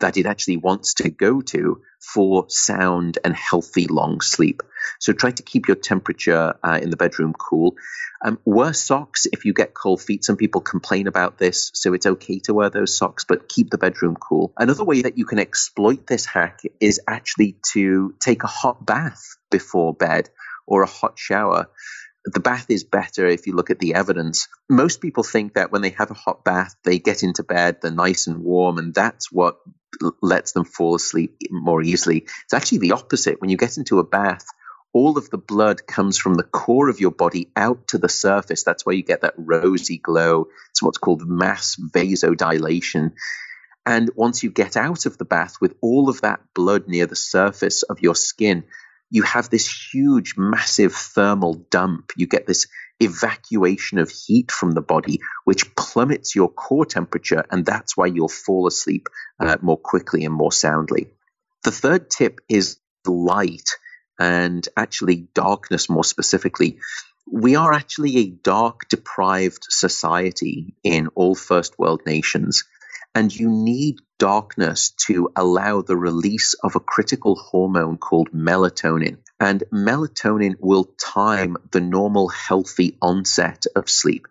Speaker 5: that it actually wants to go to for sound and healthy long sleep. So try to keep your temperature uh, in the bedroom cool. Um, wear socks if you get cold feet. Some people complain about this, so it's okay to wear those socks, but keep the bedroom cool. Another way that you can exploit this hack is actually to take a hot bath before bed or a hot shower. The bath is better if you look at the evidence. Most people think that when they have a hot bath, they get into bed, they're nice and warm, and that's what l- lets them fall asleep more easily. It's actually the opposite. When you get into a bath, all of the blood comes from the core of your body out to the surface. That's why you get that rosy glow. It's what's called mass vasodilation. And once you get out of the bath with all of that blood near the surface of your skin, you have this huge, massive thermal dump. You get this evacuation of heat from the body, which plummets your core temperature, and that's why you'll fall asleep uh, more quickly and more soundly. The third tip is light, and actually darkness more specifically. We are actually a dark-deprived society in all first world nations, and you need darkness to allow the release of a critical hormone called melatonin. And melatonin will time the normal healthy onset of sleep.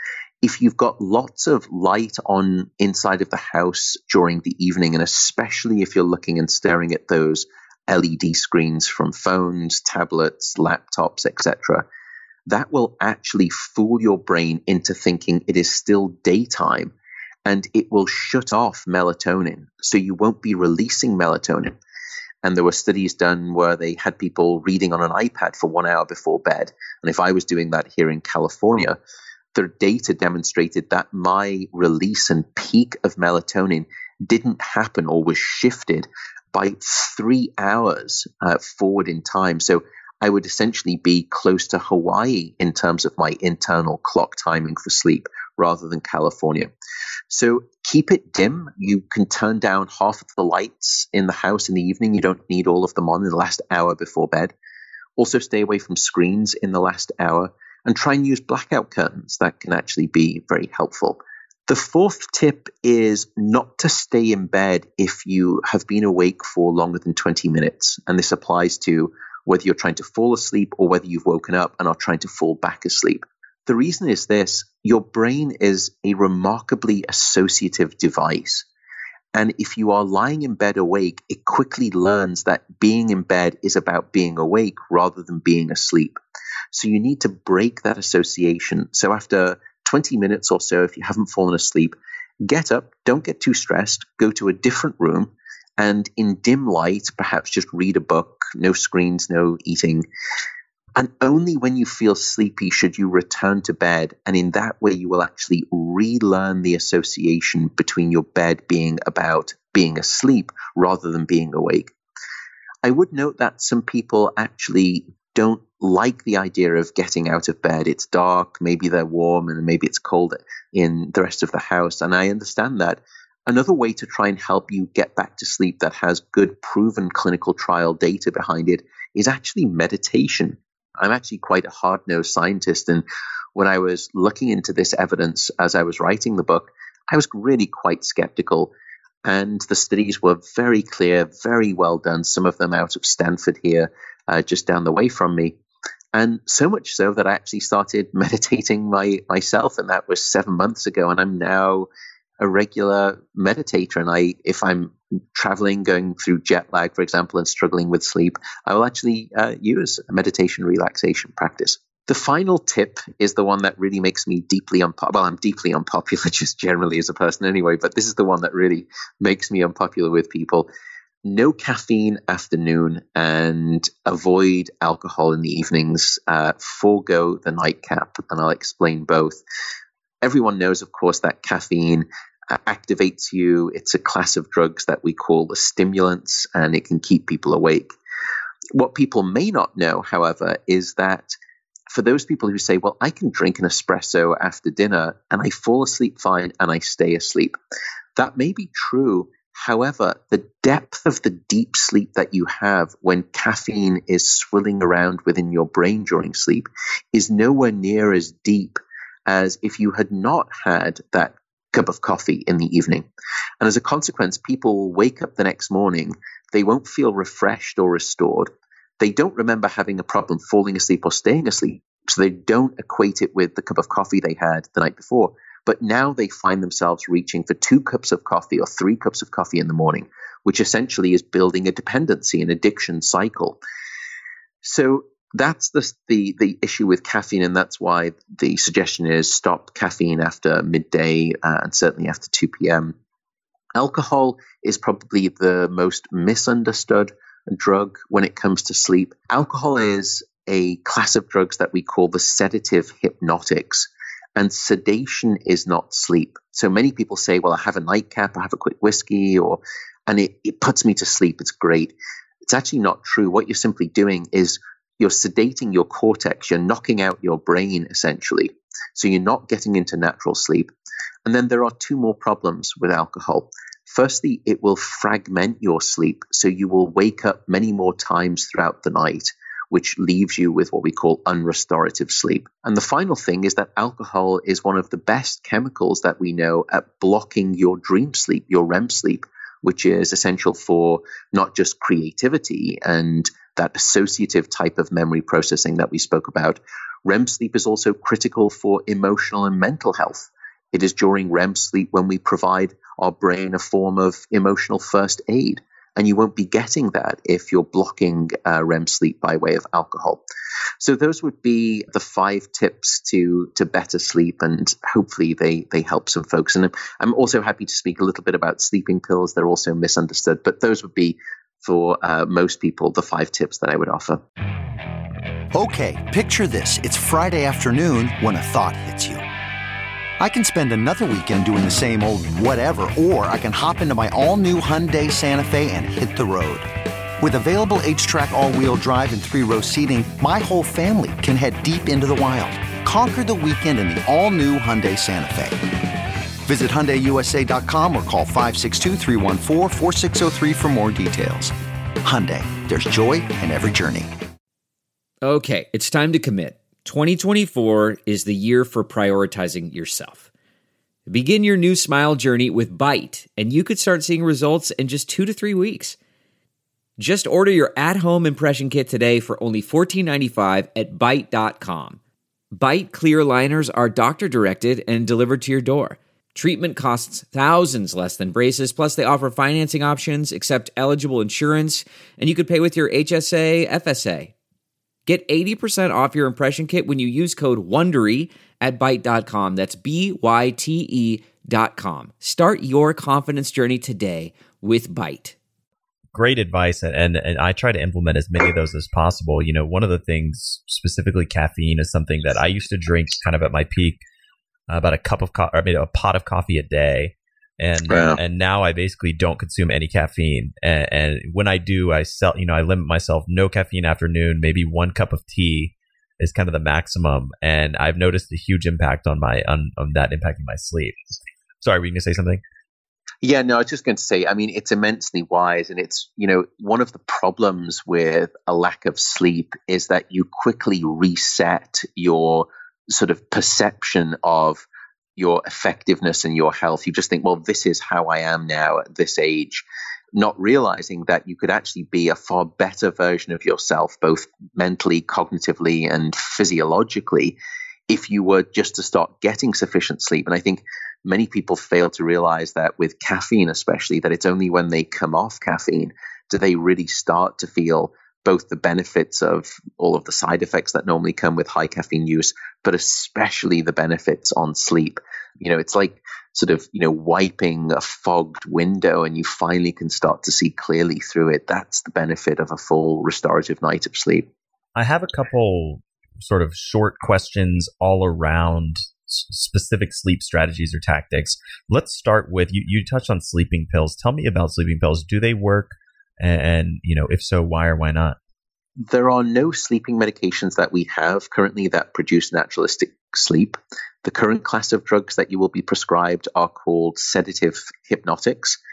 Speaker 5: If you've got lots of light on inside of the house during the evening, and especially if you're looking and staring at those L E D screens from phones, tablets, laptops, et cetera, that will actually fool your brain into thinking it is still daytime, and it will shut off melatonin. So you won't be releasing melatonin. And there were studies done where they had people reading on an iPad for one hour before bed. And if I was doing that here in California, the data demonstrated that my release and peak of melatonin didn't happen or was shifted by three hours uh, forward in time. So I would essentially be close to Hawaii in terms of my internal clock timing for sleep rather than California. So keep it dim. You can turn down half of the lights in the house in the evening. You don't need all of them on in the last hour before bed. Also stay away from screens in the last hour and try and use blackout curtains. That can actually be very helpful. The fourth tip is not to stay in bed if you have been awake for longer than twenty minutes. And this applies to whether you're trying to fall asleep or whether you've woken up and are trying to fall back asleep. The reason is this: your brain is a remarkably associative device. And if you are lying in bed awake, it quickly learns that being in bed is about being awake rather than being asleep. So you need to break that association. So after twenty minutes or so, if you haven't fallen asleep, get up, don't get too stressed, go to a different room, and in dim light, perhaps just read a book, no screens, no eating. And only when you feel sleepy should you return to bed. And in that way, you will actually relearn the association between your bed being about being asleep rather than being awake. I would note that some people actually don't like the idea of getting out of bed. It's dark, maybe they're warm, and maybe it's cold in the rest of the house. And I understand that. Another way to try and help you get back to sleep that has good proven clinical trial data behind it is actually meditation. I'm actually quite a hard-nosed scientist, and when I was looking into this evidence as I was writing the book, I was really quite skeptical. And the studies were very clear, very well done, some of them out of Stanford here, uh, just down the way from me. And so much so that I actually started meditating my, myself, and that was seven months ago, and I'm now a regular meditator. And I, if I'm traveling, going through jet lag, for example, and struggling with sleep, I will actually uh, use a meditation relaxation practice. The final tip is the one that really makes me deeply unpopular. Well, I'm deeply unpopular just generally as a person anyway, but this is the one that really makes me unpopular with people. No caffeine afternoon and avoid alcohol in the evenings. Uh, forego the nightcap, and I'll explain both. Everyone knows, of course, that caffeine uh, activates you. It's a class of drugs that we call the stimulants, and it can keep people awake. What people may not know, however, is that for those people who say, well, I can drink an espresso after dinner and I fall asleep fine and I stay asleep, that may be true. However, the depth of the deep sleep that you have when caffeine is swirling around within your brain during sleep is nowhere near as deep as if you had not had that cup of coffee in the evening. And as a consequence, people will wake up the next morning, they won't feel refreshed or restored. They don't remember having a problem falling asleep or staying asleep, so they don't equate it with the cup of coffee they had the night before. But now they find themselves reaching for two cups of coffee or three cups of coffee in the morning, which essentially is building a dependency, an addiction cycle. So that's the, the the issue with caffeine, and that's why the suggestion is stop caffeine after midday uh, and certainly after two p.m. Alcohol is probably the most misunderstood drug when it comes to sleep. Alcohol is a class of drugs that we call the sedative hypnotics, and sedation is not sleep. So many people say, well, I have a nightcap, I have a quick whiskey, or and it, it puts me to sleep. It's great. It's actually not true. What you're simply doing is you're sedating your cortex. You're knocking out your brain, essentially. So you're not getting into natural sleep. And then there are two more problems with alcohol. Firstly, it will fragment your sleep. So you will wake up many more times throughout the night, which leaves you with what we call unrestorative sleep. And the final thing is that alcohol is one of the best chemicals that we know at blocking your dream sleep, your R E M sleep, which is essential for not just creativity and that associative type of memory processing that we spoke about. R E M sleep is also critical for emotional and mental health. It is during R E M sleep when we provide our brain a form of emotional first aid. And you won't be getting that if you're blocking uh, R E M sleep by way of alcohol. So those would be the five tips to to better sleep, and hopefully they they help some folks. And I'm also happy to speak a little bit about sleeping pills. They're also misunderstood, but those would be, for uh, most people, the five tips that I would offer.
Speaker 7: Okay, picture this. It's Friday afternoon when a thought hits you. I can spend another weekend doing the same old whatever, or I can hop into my all-new Hyundai Santa Fe and hit the road. With available H-Track all-wheel drive and three-row seating, my whole family can head deep into the wild. Conquer the weekend in the all-new Hyundai Santa Fe. Visit Hyundai U S A dot com or call five six two, three one four, four six zero three for more details. Hyundai, there's joy in every journey.
Speaker 8: Okay, it's time to commit. twenty twenty-four is the year for prioritizing yourself. Begin your new smile journey with Byte, and you could start seeing results in just two to three weeks. Just order your at-home impression kit today for only fourteen ninety-five at byte dot com. Byte clear liners are doctor-directed and delivered to your door. Treatment costs thousands less than braces, plus they offer financing options, accept eligible insurance, and you could pay with your H S A, F S A. Get eighty percent off your impression kit when you use code WONDERY at byte dot com. That's B Y T E dot com. Start your confidence journey today with Byte.
Speaker 6: Great advice, and, and I try to implement as many of those as possible. You know, one of the things, specifically caffeine, is something that I used to drink kind of at my peak, uh, about a cup of coffee, I mean, a pot of coffee a day. And wow. and now I basically don't consume any caffeine. And, and when I do, I sell, you know, I limit myself no caffeine afternoon, maybe one cup of tea is kind of the maximum. And I've noticed a huge impact on my on, on that impacting my sleep. Sorry, were you going to say something?
Speaker 5: Yeah, no, I was just going to say, I mean, it's immensely wise. And it's, you know, one of the problems with a lack of sleep is that you quickly reset your sort of perception of your effectiveness and your health. You just think, well, this is how I am now at this age, not realizing that you could actually be a far better version of yourself, both mentally, cognitively, and physiologically, if you were just to start getting sufficient sleep. And I think many people fail to realize that with caffeine, especially, that it's only when they come off caffeine do they really start to feel both the benefits of all of the side effects that normally come with high caffeine use, but especially the benefits on sleep. You know, it's like sort of, you know, wiping a fogged window and you finally can start to see clearly through it. That's the benefit of a full restorative night of sleep.
Speaker 6: I have a couple sort of short questions all around specific sleep strategies or tactics. Let's start with, you, you touched on sleeping pills. Tell me about sleeping pills. Do they work? And, you know, if so, why or why not?
Speaker 5: There are no sleeping medications that we have currently that produce naturalistic sleep. The current class of drugs that you will be prescribed are called sedative hypnotics.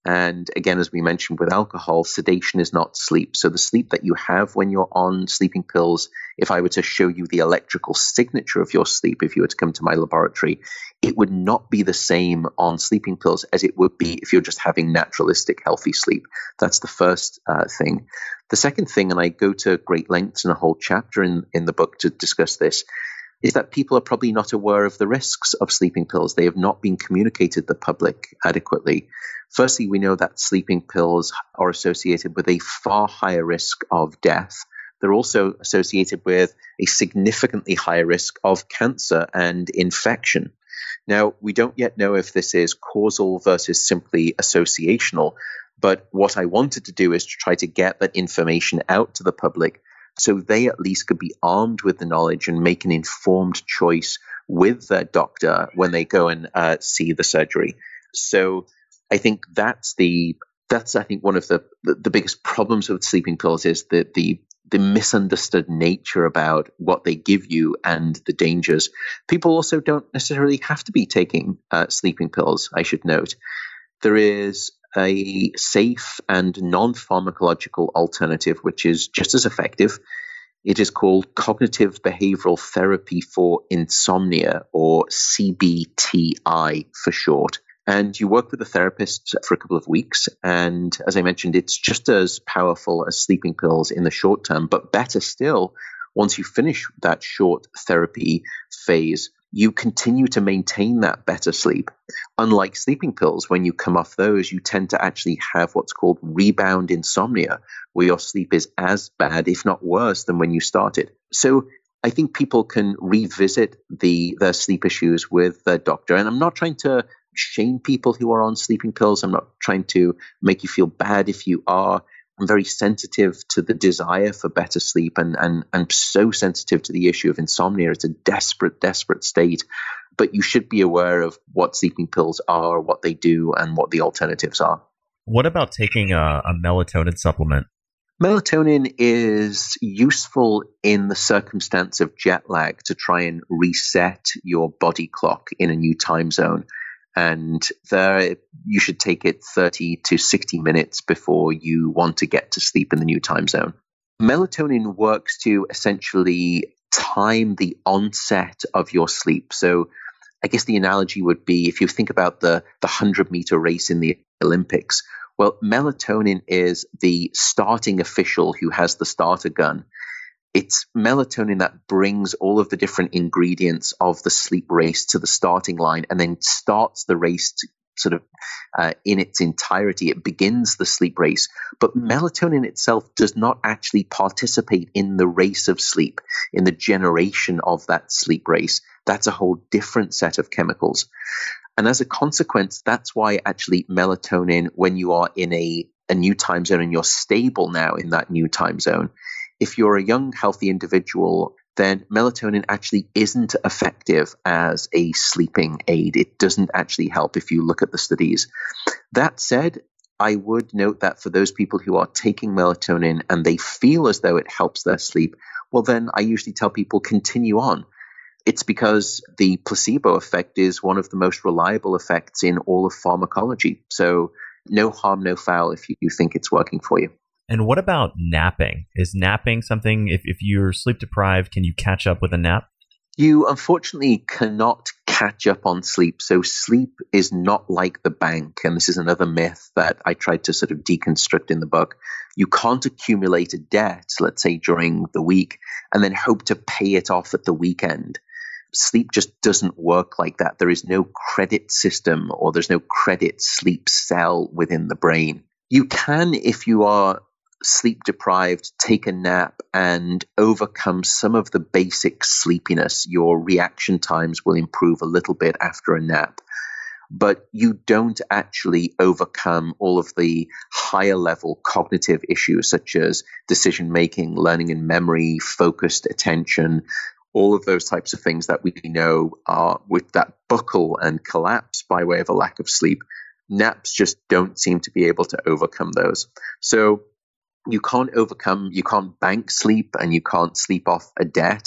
Speaker 5: And again, as we mentioned with alcohol, sedation is not sleep. So the sleep that you have when you're on sleeping pills, if I were to show you the electrical signature of your sleep, if you were to come to my laboratory, it would not be the same on sleeping pills as it would be if you're just having naturalistic, healthy sleep. That's the first uh, thing. The second thing, and I go to great lengths in a whole chapter in, in the book to discuss this, is that people are probably not aware of the risks of sleeping pills. They have not been communicated to the public adequately. Firstly, we know that sleeping pills are associated with a far higher risk of death. They're also associated with a significantly higher risk of cancer and infection. Now, we don't yet know if this is causal versus simply associational, but what I wanted to do is to try to get that information out to the public so they at least could be armed with the knowledge and make an informed choice with their doctor when they go and uh, see the surgery. So I think that's the that's I think one of the the, the biggest problems with sleeping pills is the the the misunderstood nature about what they give you and the dangers. People also don't necessarily have to be taking uh, sleeping pills, I should note. There is a safe and non-pharmacological alternative, which is just as effective. It is called cognitive behavioral therapy for insomnia, or C B T I for short. And you work with a therapist for a couple of weeks. And as I mentioned, it's just as powerful as sleeping pills in the short term, but better still, once you finish that short therapy phase, you continue to maintain that better sleep. Unlike sleeping pills, when you come off those, you tend to actually have what's called rebound insomnia, where your sleep is as bad, if not worse, than when you started. So I think people can revisit the their sleep issues with their doctor. And I'm not trying to shame people who are on sleeping pills. I'm not trying to make you feel bad if you are. I'm very sensitive to the desire for better sleep, and, and, and so sensitive to the issue of insomnia. It's a desperate, desperate state. But you should be aware of what sleeping pills are, what they do, and what the alternatives are.
Speaker 6: What about taking a, a melatonin supplement?
Speaker 5: Melatonin is useful in the circumstance of jet lag to try and reset your body clock in a new time zone. And there, you should take it thirty to sixty minutes before you want to get to sleep in the new time zone. Melatonin works to essentially time the onset of your sleep. So I guess the analogy would be, if you think about the, the hundred-meter race in the Olympics, well, melatonin is the starting official who has the starter gun. It's melatonin that brings all of the different ingredients of the sleep race to the starting line and then starts the race to sort of uh, in its entirety. It begins the sleep race. But melatonin itself does not actually participate in the race of sleep, in the generation of that sleep race. That's a whole different set of chemicals. And as a consequence, that's why actually melatonin, when you are in a, a new time zone and you're stable now in that new time zone, if you're a young, healthy individual, then melatonin actually isn't effective as a sleeping aid. It doesn't actually help if you look at the studies. That said, I would note that for those people who are taking melatonin and they feel as though it helps their sleep, well, then I usually tell people continue on. It's because the placebo effect is one of the most reliable effects in all of pharmacology. So no harm, no foul if you think it's working for you.
Speaker 6: And what about napping? Is napping something, if, if you're sleep deprived, can you catch up with a nap?
Speaker 5: You unfortunately cannot catch up on sleep. So sleep is not like the bank. And this is another myth that I tried to sort of deconstruct in the book. You can't accumulate a debt, let's say during the week, and then hope to pay it off at the weekend. Sleep just doesn't work like that. There is no credit system, or there's no credit sleep cell within the brain. You can, if you are sleep deprived, take a nap and overcome some of the basic sleepiness. Your reaction times will improve a little bit after a nap, but you don't actually overcome all of the higher level cognitive issues such as decision making, learning and memory, focused attention, all of those types of things that we know are with that buckle and collapse by way of a lack of sleep. Naps just don't seem to be able to overcome those. So you can't overcome, you can't bank sleep, and you can't sleep off a debt.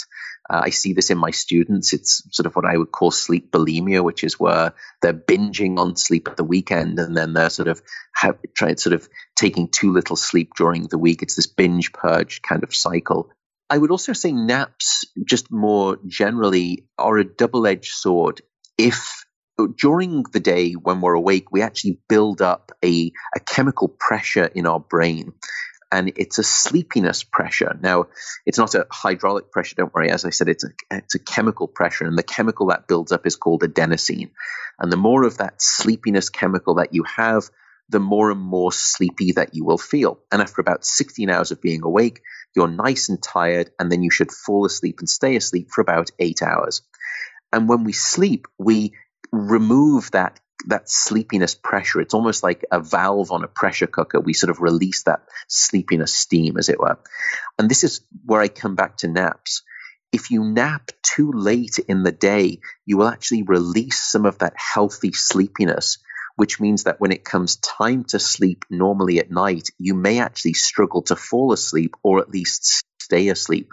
Speaker 5: Uh, I see this in my students. It's sort of what I would call sleep bulimia, which is where they're binging on sleep at the weekend and then they're sort of have, trying sort of taking too little sleep during the week. It's this binge purge kind of cycle. I would also say naps, just more generally, are a double-edged sword. If during the day when we're awake, we actually build up a, a chemical pressure in our brain, and it's a sleepiness pressure. Now, it's not a hydraulic pressure, don't worry. As I said, it's a, it's a chemical pressure, and the chemical that builds up is called adenosine. And the more of that sleepiness chemical that you have, the more and more sleepy that you will feel. And after about sixteen hours of being awake, you're nice and tired, and then you should fall asleep and stay asleep for about eight hours. And when we sleep, we remove that that sleepiness pressure. It's almost like a valve on a pressure cooker. We sort of release that sleepiness steam, as it were. And this is where I come back to naps. If you nap too late in the day, you will actually release some of that healthy sleepiness, which means that when it comes time to sleep normally at night, you may actually struggle to fall asleep or at least stay asleep.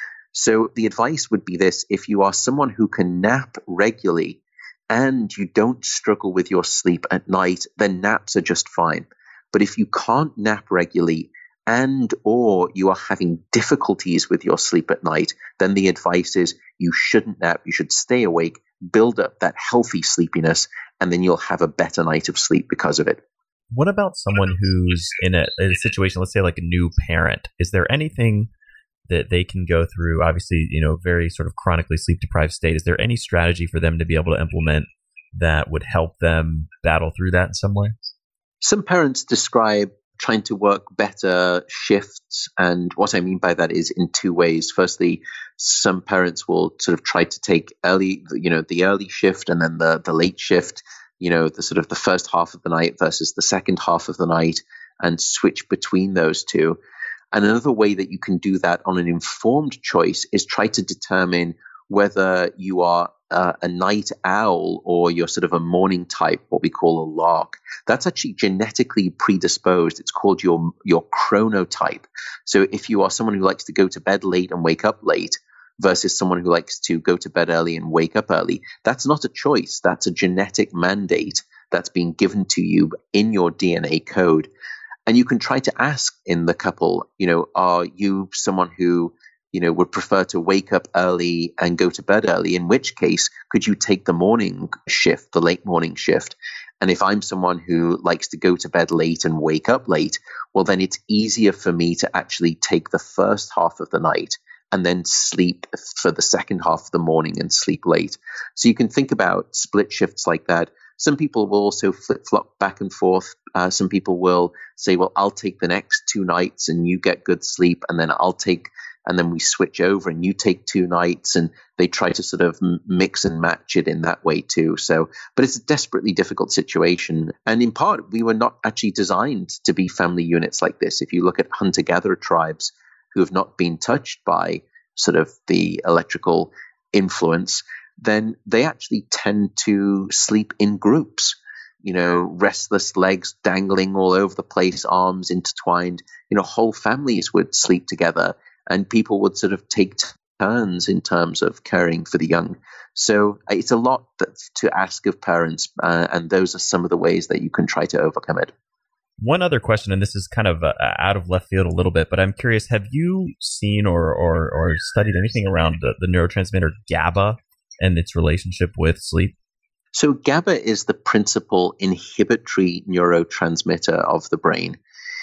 Speaker 5: So the advice would be this: if you are someone who can nap regularly and you don't struggle with your sleep at night, then naps are just fine. But if you can't nap regularly and or you are having difficulties with your sleep at night, then the advice is you shouldn't nap. You should stay awake, build up that healthy sleepiness, and then you'll have a better night of sleep because of it.
Speaker 6: What about someone who's in a, in a situation, let's say like a new parent? Is there anything that they can go through, obviously, you know, very sort of chronically sleep deprived state? Is there any strategy for them to be able to implement that would help them battle through that in some way?
Speaker 5: Some parents describe trying to work better shifts. And what I mean by that is in two ways. Firstly, some parents will sort of try to take early, you know, the early shift and then the, the late shift, you know, the sort of the first half of the night versus the second half of the night, and switch between those two. And another way that you can do that on an informed choice is try to determine whether you are uh, a night owl or you're sort of a morning type, what we call a lark. That's actually genetically predisposed. It's called your your chronotype. So if you are someone who likes to go to bed late and wake up late versus someone who likes to go to bed early and wake up early, that's not a choice. That's a genetic mandate that's being given to you in your D N A code. And you can try to ask in the couple, you know, are you someone who, you know, would prefer to wake up early and go to bed early? In which case, could you take the morning shift, the late morning shift? And if I'm someone who likes to go to bed late and wake up late, well, then it's easier for me to actually take the first half of the night and then sleep for the second half of the morning and sleep late. So you can think about split shifts like that. Some people will also flip-flop back and forth. Uh, some people will say, well, I'll take the next two nights and you get good sleep, and then I'll take, and then we switch over and you take two nights, and they try to sort of mix and match it in that way too. So, but it's a desperately difficult situation. And in part, we were not actually designed to be family units like this. If you look at hunter-gatherer tribes who have not been touched by sort of the electrical influence, then they actually tend to sleep in groups, you know, restless legs dangling all over the place, arms intertwined. You know, whole families would sleep together and people would sort of take turns in terms of caring for the young. So it's a lot that, to ask of parents, uh, and those are some of the ways that you can try to overcome it.
Speaker 6: One other question, and this is kind of uh, out of left field a little bit, but I'm curious, have you seen or or, or studied anything around the, the neurotransmitter GABA and its relationship with sleep?
Speaker 5: So GABA is the principal inhibitory neurotransmitter of the brain.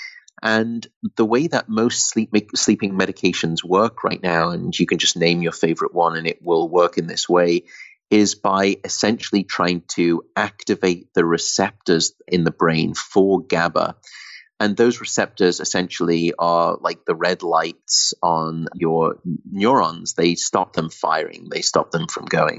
Speaker 5: And the way that most sleep sleeping medications work right now, and you can just name your favorite one and it will work in this way, is by essentially trying to activate the receptors in the brain for GABA. And those receptors essentially are like the red lights on your neurons. They stop them firing. They stop them from going.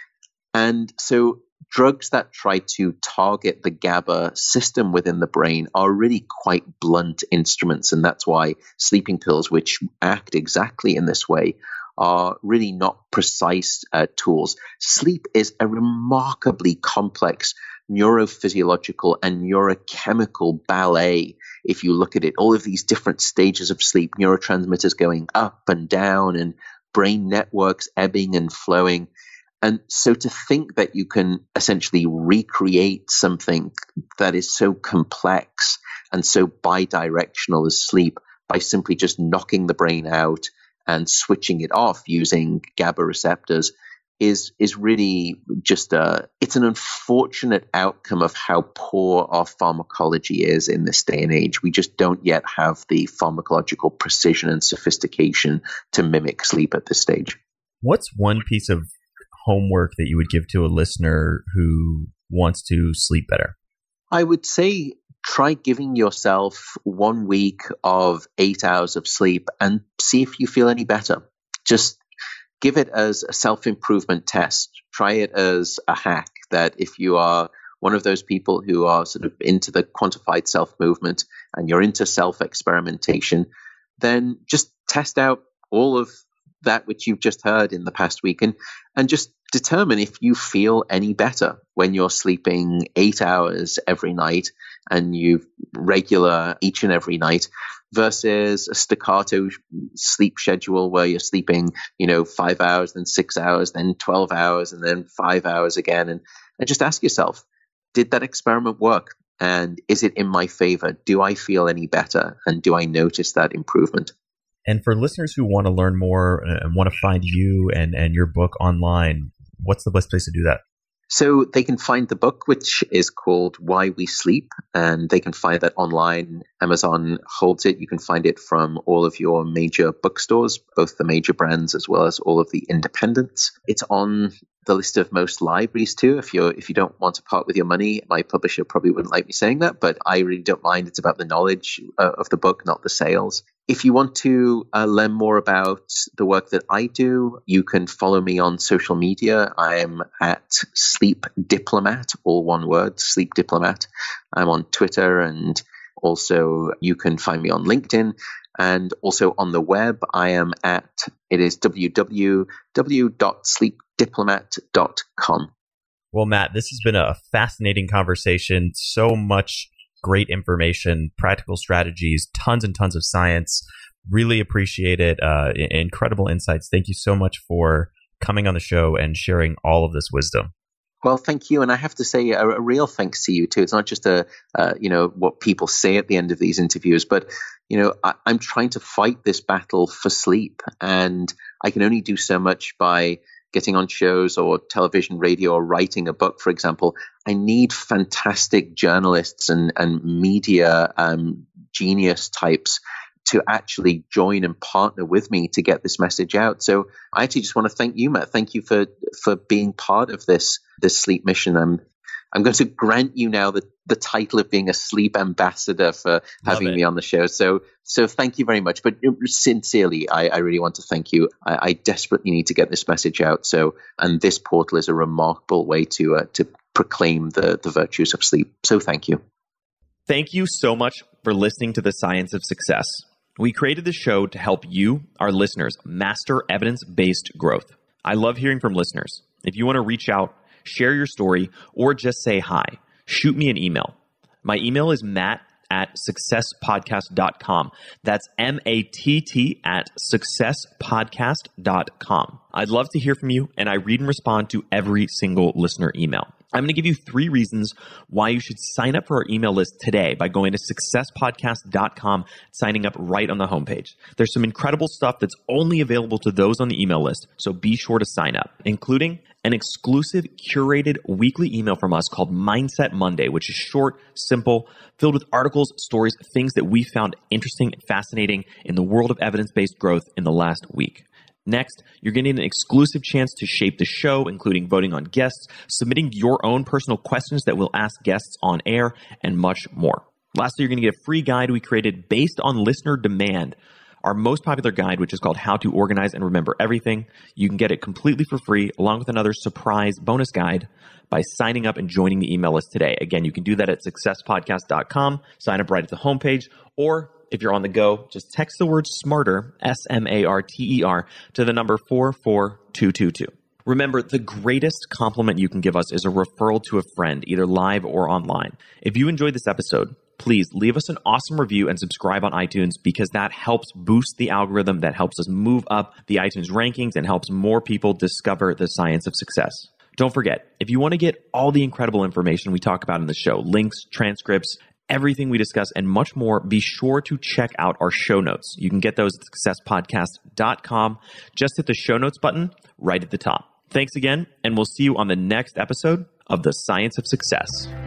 Speaker 5: And so drugs that try to target the GABA system within the brain are really quite blunt instruments. And that's why sleeping pills, which act exactly in this way, are really not precise uh, tools. Sleep is a remarkably complex neurophysiological and neurochemical ballet. If you look at it, all of these different stages of sleep, neurotransmitters going up and down and brain networks ebbing and flowing. And so to think that you can essentially recreate something that is so complex and so bidirectional as sleep by simply just knocking the brain out and switching it off using GABA receptors is is really just a, it's an unfortunate outcome of how poor our pharmacology is in this day and age. We just don't yet have the pharmacological precision and sophistication to mimic sleep at this stage.
Speaker 6: What's one piece of homework that you would give to a listener who wants to sleep better? I
Speaker 5: would say try giving yourself one week of eight hours of sleep and see if you feel any better. Just give it as a self-improvement test. Try it as a hack that if you are one of those people who are sort of into the quantified self movement and you're into self-experimentation, then just test out all of that which you've just heard in the past week and, and just determine if you feel any better when you're sleeping eight hours every night and you regular each and every night versus a staccato sleep schedule where you're sleeping, you know, five hours, then six hours, then twelve hours, and then five hours again. And, and just ask yourself, did that experiment work? And is it in my favor? Do I feel any better? And do I notice that improvement?
Speaker 6: And for listeners who want to learn more and want to find you and, and your book online, what's the best place to do that?
Speaker 5: So they can find the book, which is called Why We Sleep, and they can find that online. Amazon holds it. You can find it from all of your major bookstores, both the major brands as well as all of the independents. It's on the list of most libraries too. If you're if you don't want to part with your money, my publisher probably wouldn't like me saying that, but I really don't mind. It's about the knowledge uh, of the book, not the sales. If you want to uh, learn more about the work that I do, you can follow me on social media. I am at Sleep Diplomat, all one word, Sleep Diplomat. I'm on Twitter, and also you can find me on LinkedIn. And also on the web, I am at, it is w w w dot sleep diplomat dot com.
Speaker 6: Well, Matt, this has been a fascinating conversation. So much great information, practical strategies, tons and tons of science. Really appreciate it. Uh, incredible insights. Thank you so much for coming on the show and sharing all of this wisdom.
Speaker 5: Well, thank you. And I have to say a, a real thanks to you too. It's not just a, uh, you know, what people say at the end of these interviews, but, you know, I, I'm trying to fight this battle for sleep, and I can only do so much by getting on shows or television, radio, or writing a book, for example. I need fantastic journalists and, and media um, genius types to actually join and partner with me to get this message out. So I actually just want to thank you, Matt. Thank you for for being part of this this sleep mission. I'm I'm going to grant you now the, the title of being a sleep ambassador for having me on the show. So so thank you very much. But sincerely, I, I really want to thank you. I, I desperately need to get this message out. So and this portal is a remarkable way to uh, to proclaim the the virtues of sleep. So thank you.
Speaker 4: Thank you so much for listening to The Science of Success. We created this show to help you, our listeners, master evidence-based growth. I love hearing from listeners. If you want to reach out, share your story, or just say hi, shoot me an email. My email is matt at success podcast dot com. That's M A T T at success podcast dot com. I'd love to hear from you, and I read and respond to every single listener email. I'm going to give you three reasons why you should sign up for our email list today by going to success podcast dot com, signing up right on the homepage. There's some incredible stuff that's only available to those on the email list, so be sure to sign up, including an exclusive curated weekly email from us called Mindset Monday, which is short, simple, filled with articles, stories, things that we found interesting and fascinating in the world of evidence-based growth in the last week. Next, you're getting an exclusive chance to shape the show, including voting on guests, submitting your own personal questions that we'll ask guests on air, and much more. Lastly, you're going to get a free guide we created based on listener demand. Our most popular guide, which is called How to Organize and Remember Everything. You can get it completely for free, along with another surprise bonus guide by signing up and joining the email list today. Again, you can do that at success podcast dot com, sign up right at the homepage, or if you're on the go, just text the word SMARTER, S M A R T E R, to the number four four two two two. Remember, the greatest compliment you can give us is a referral to a friend, either live or online. If you enjoyed this episode,
Speaker 9: please leave us an awesome review and subscribe on iTunes, because that helps boost the algorithm, that helps us move up the iTunes rankings and helps more people discover the science of success. Don't forget, if you want to get all the incredible information we talk about in the show, links, transcripts, everything we discuss, and much more, be sure to check out our show notes. You can get those at success podcast dot com. Just hit the show notes button right at the top. Thanks again, and we'll see you on the next episode of The Science of Success.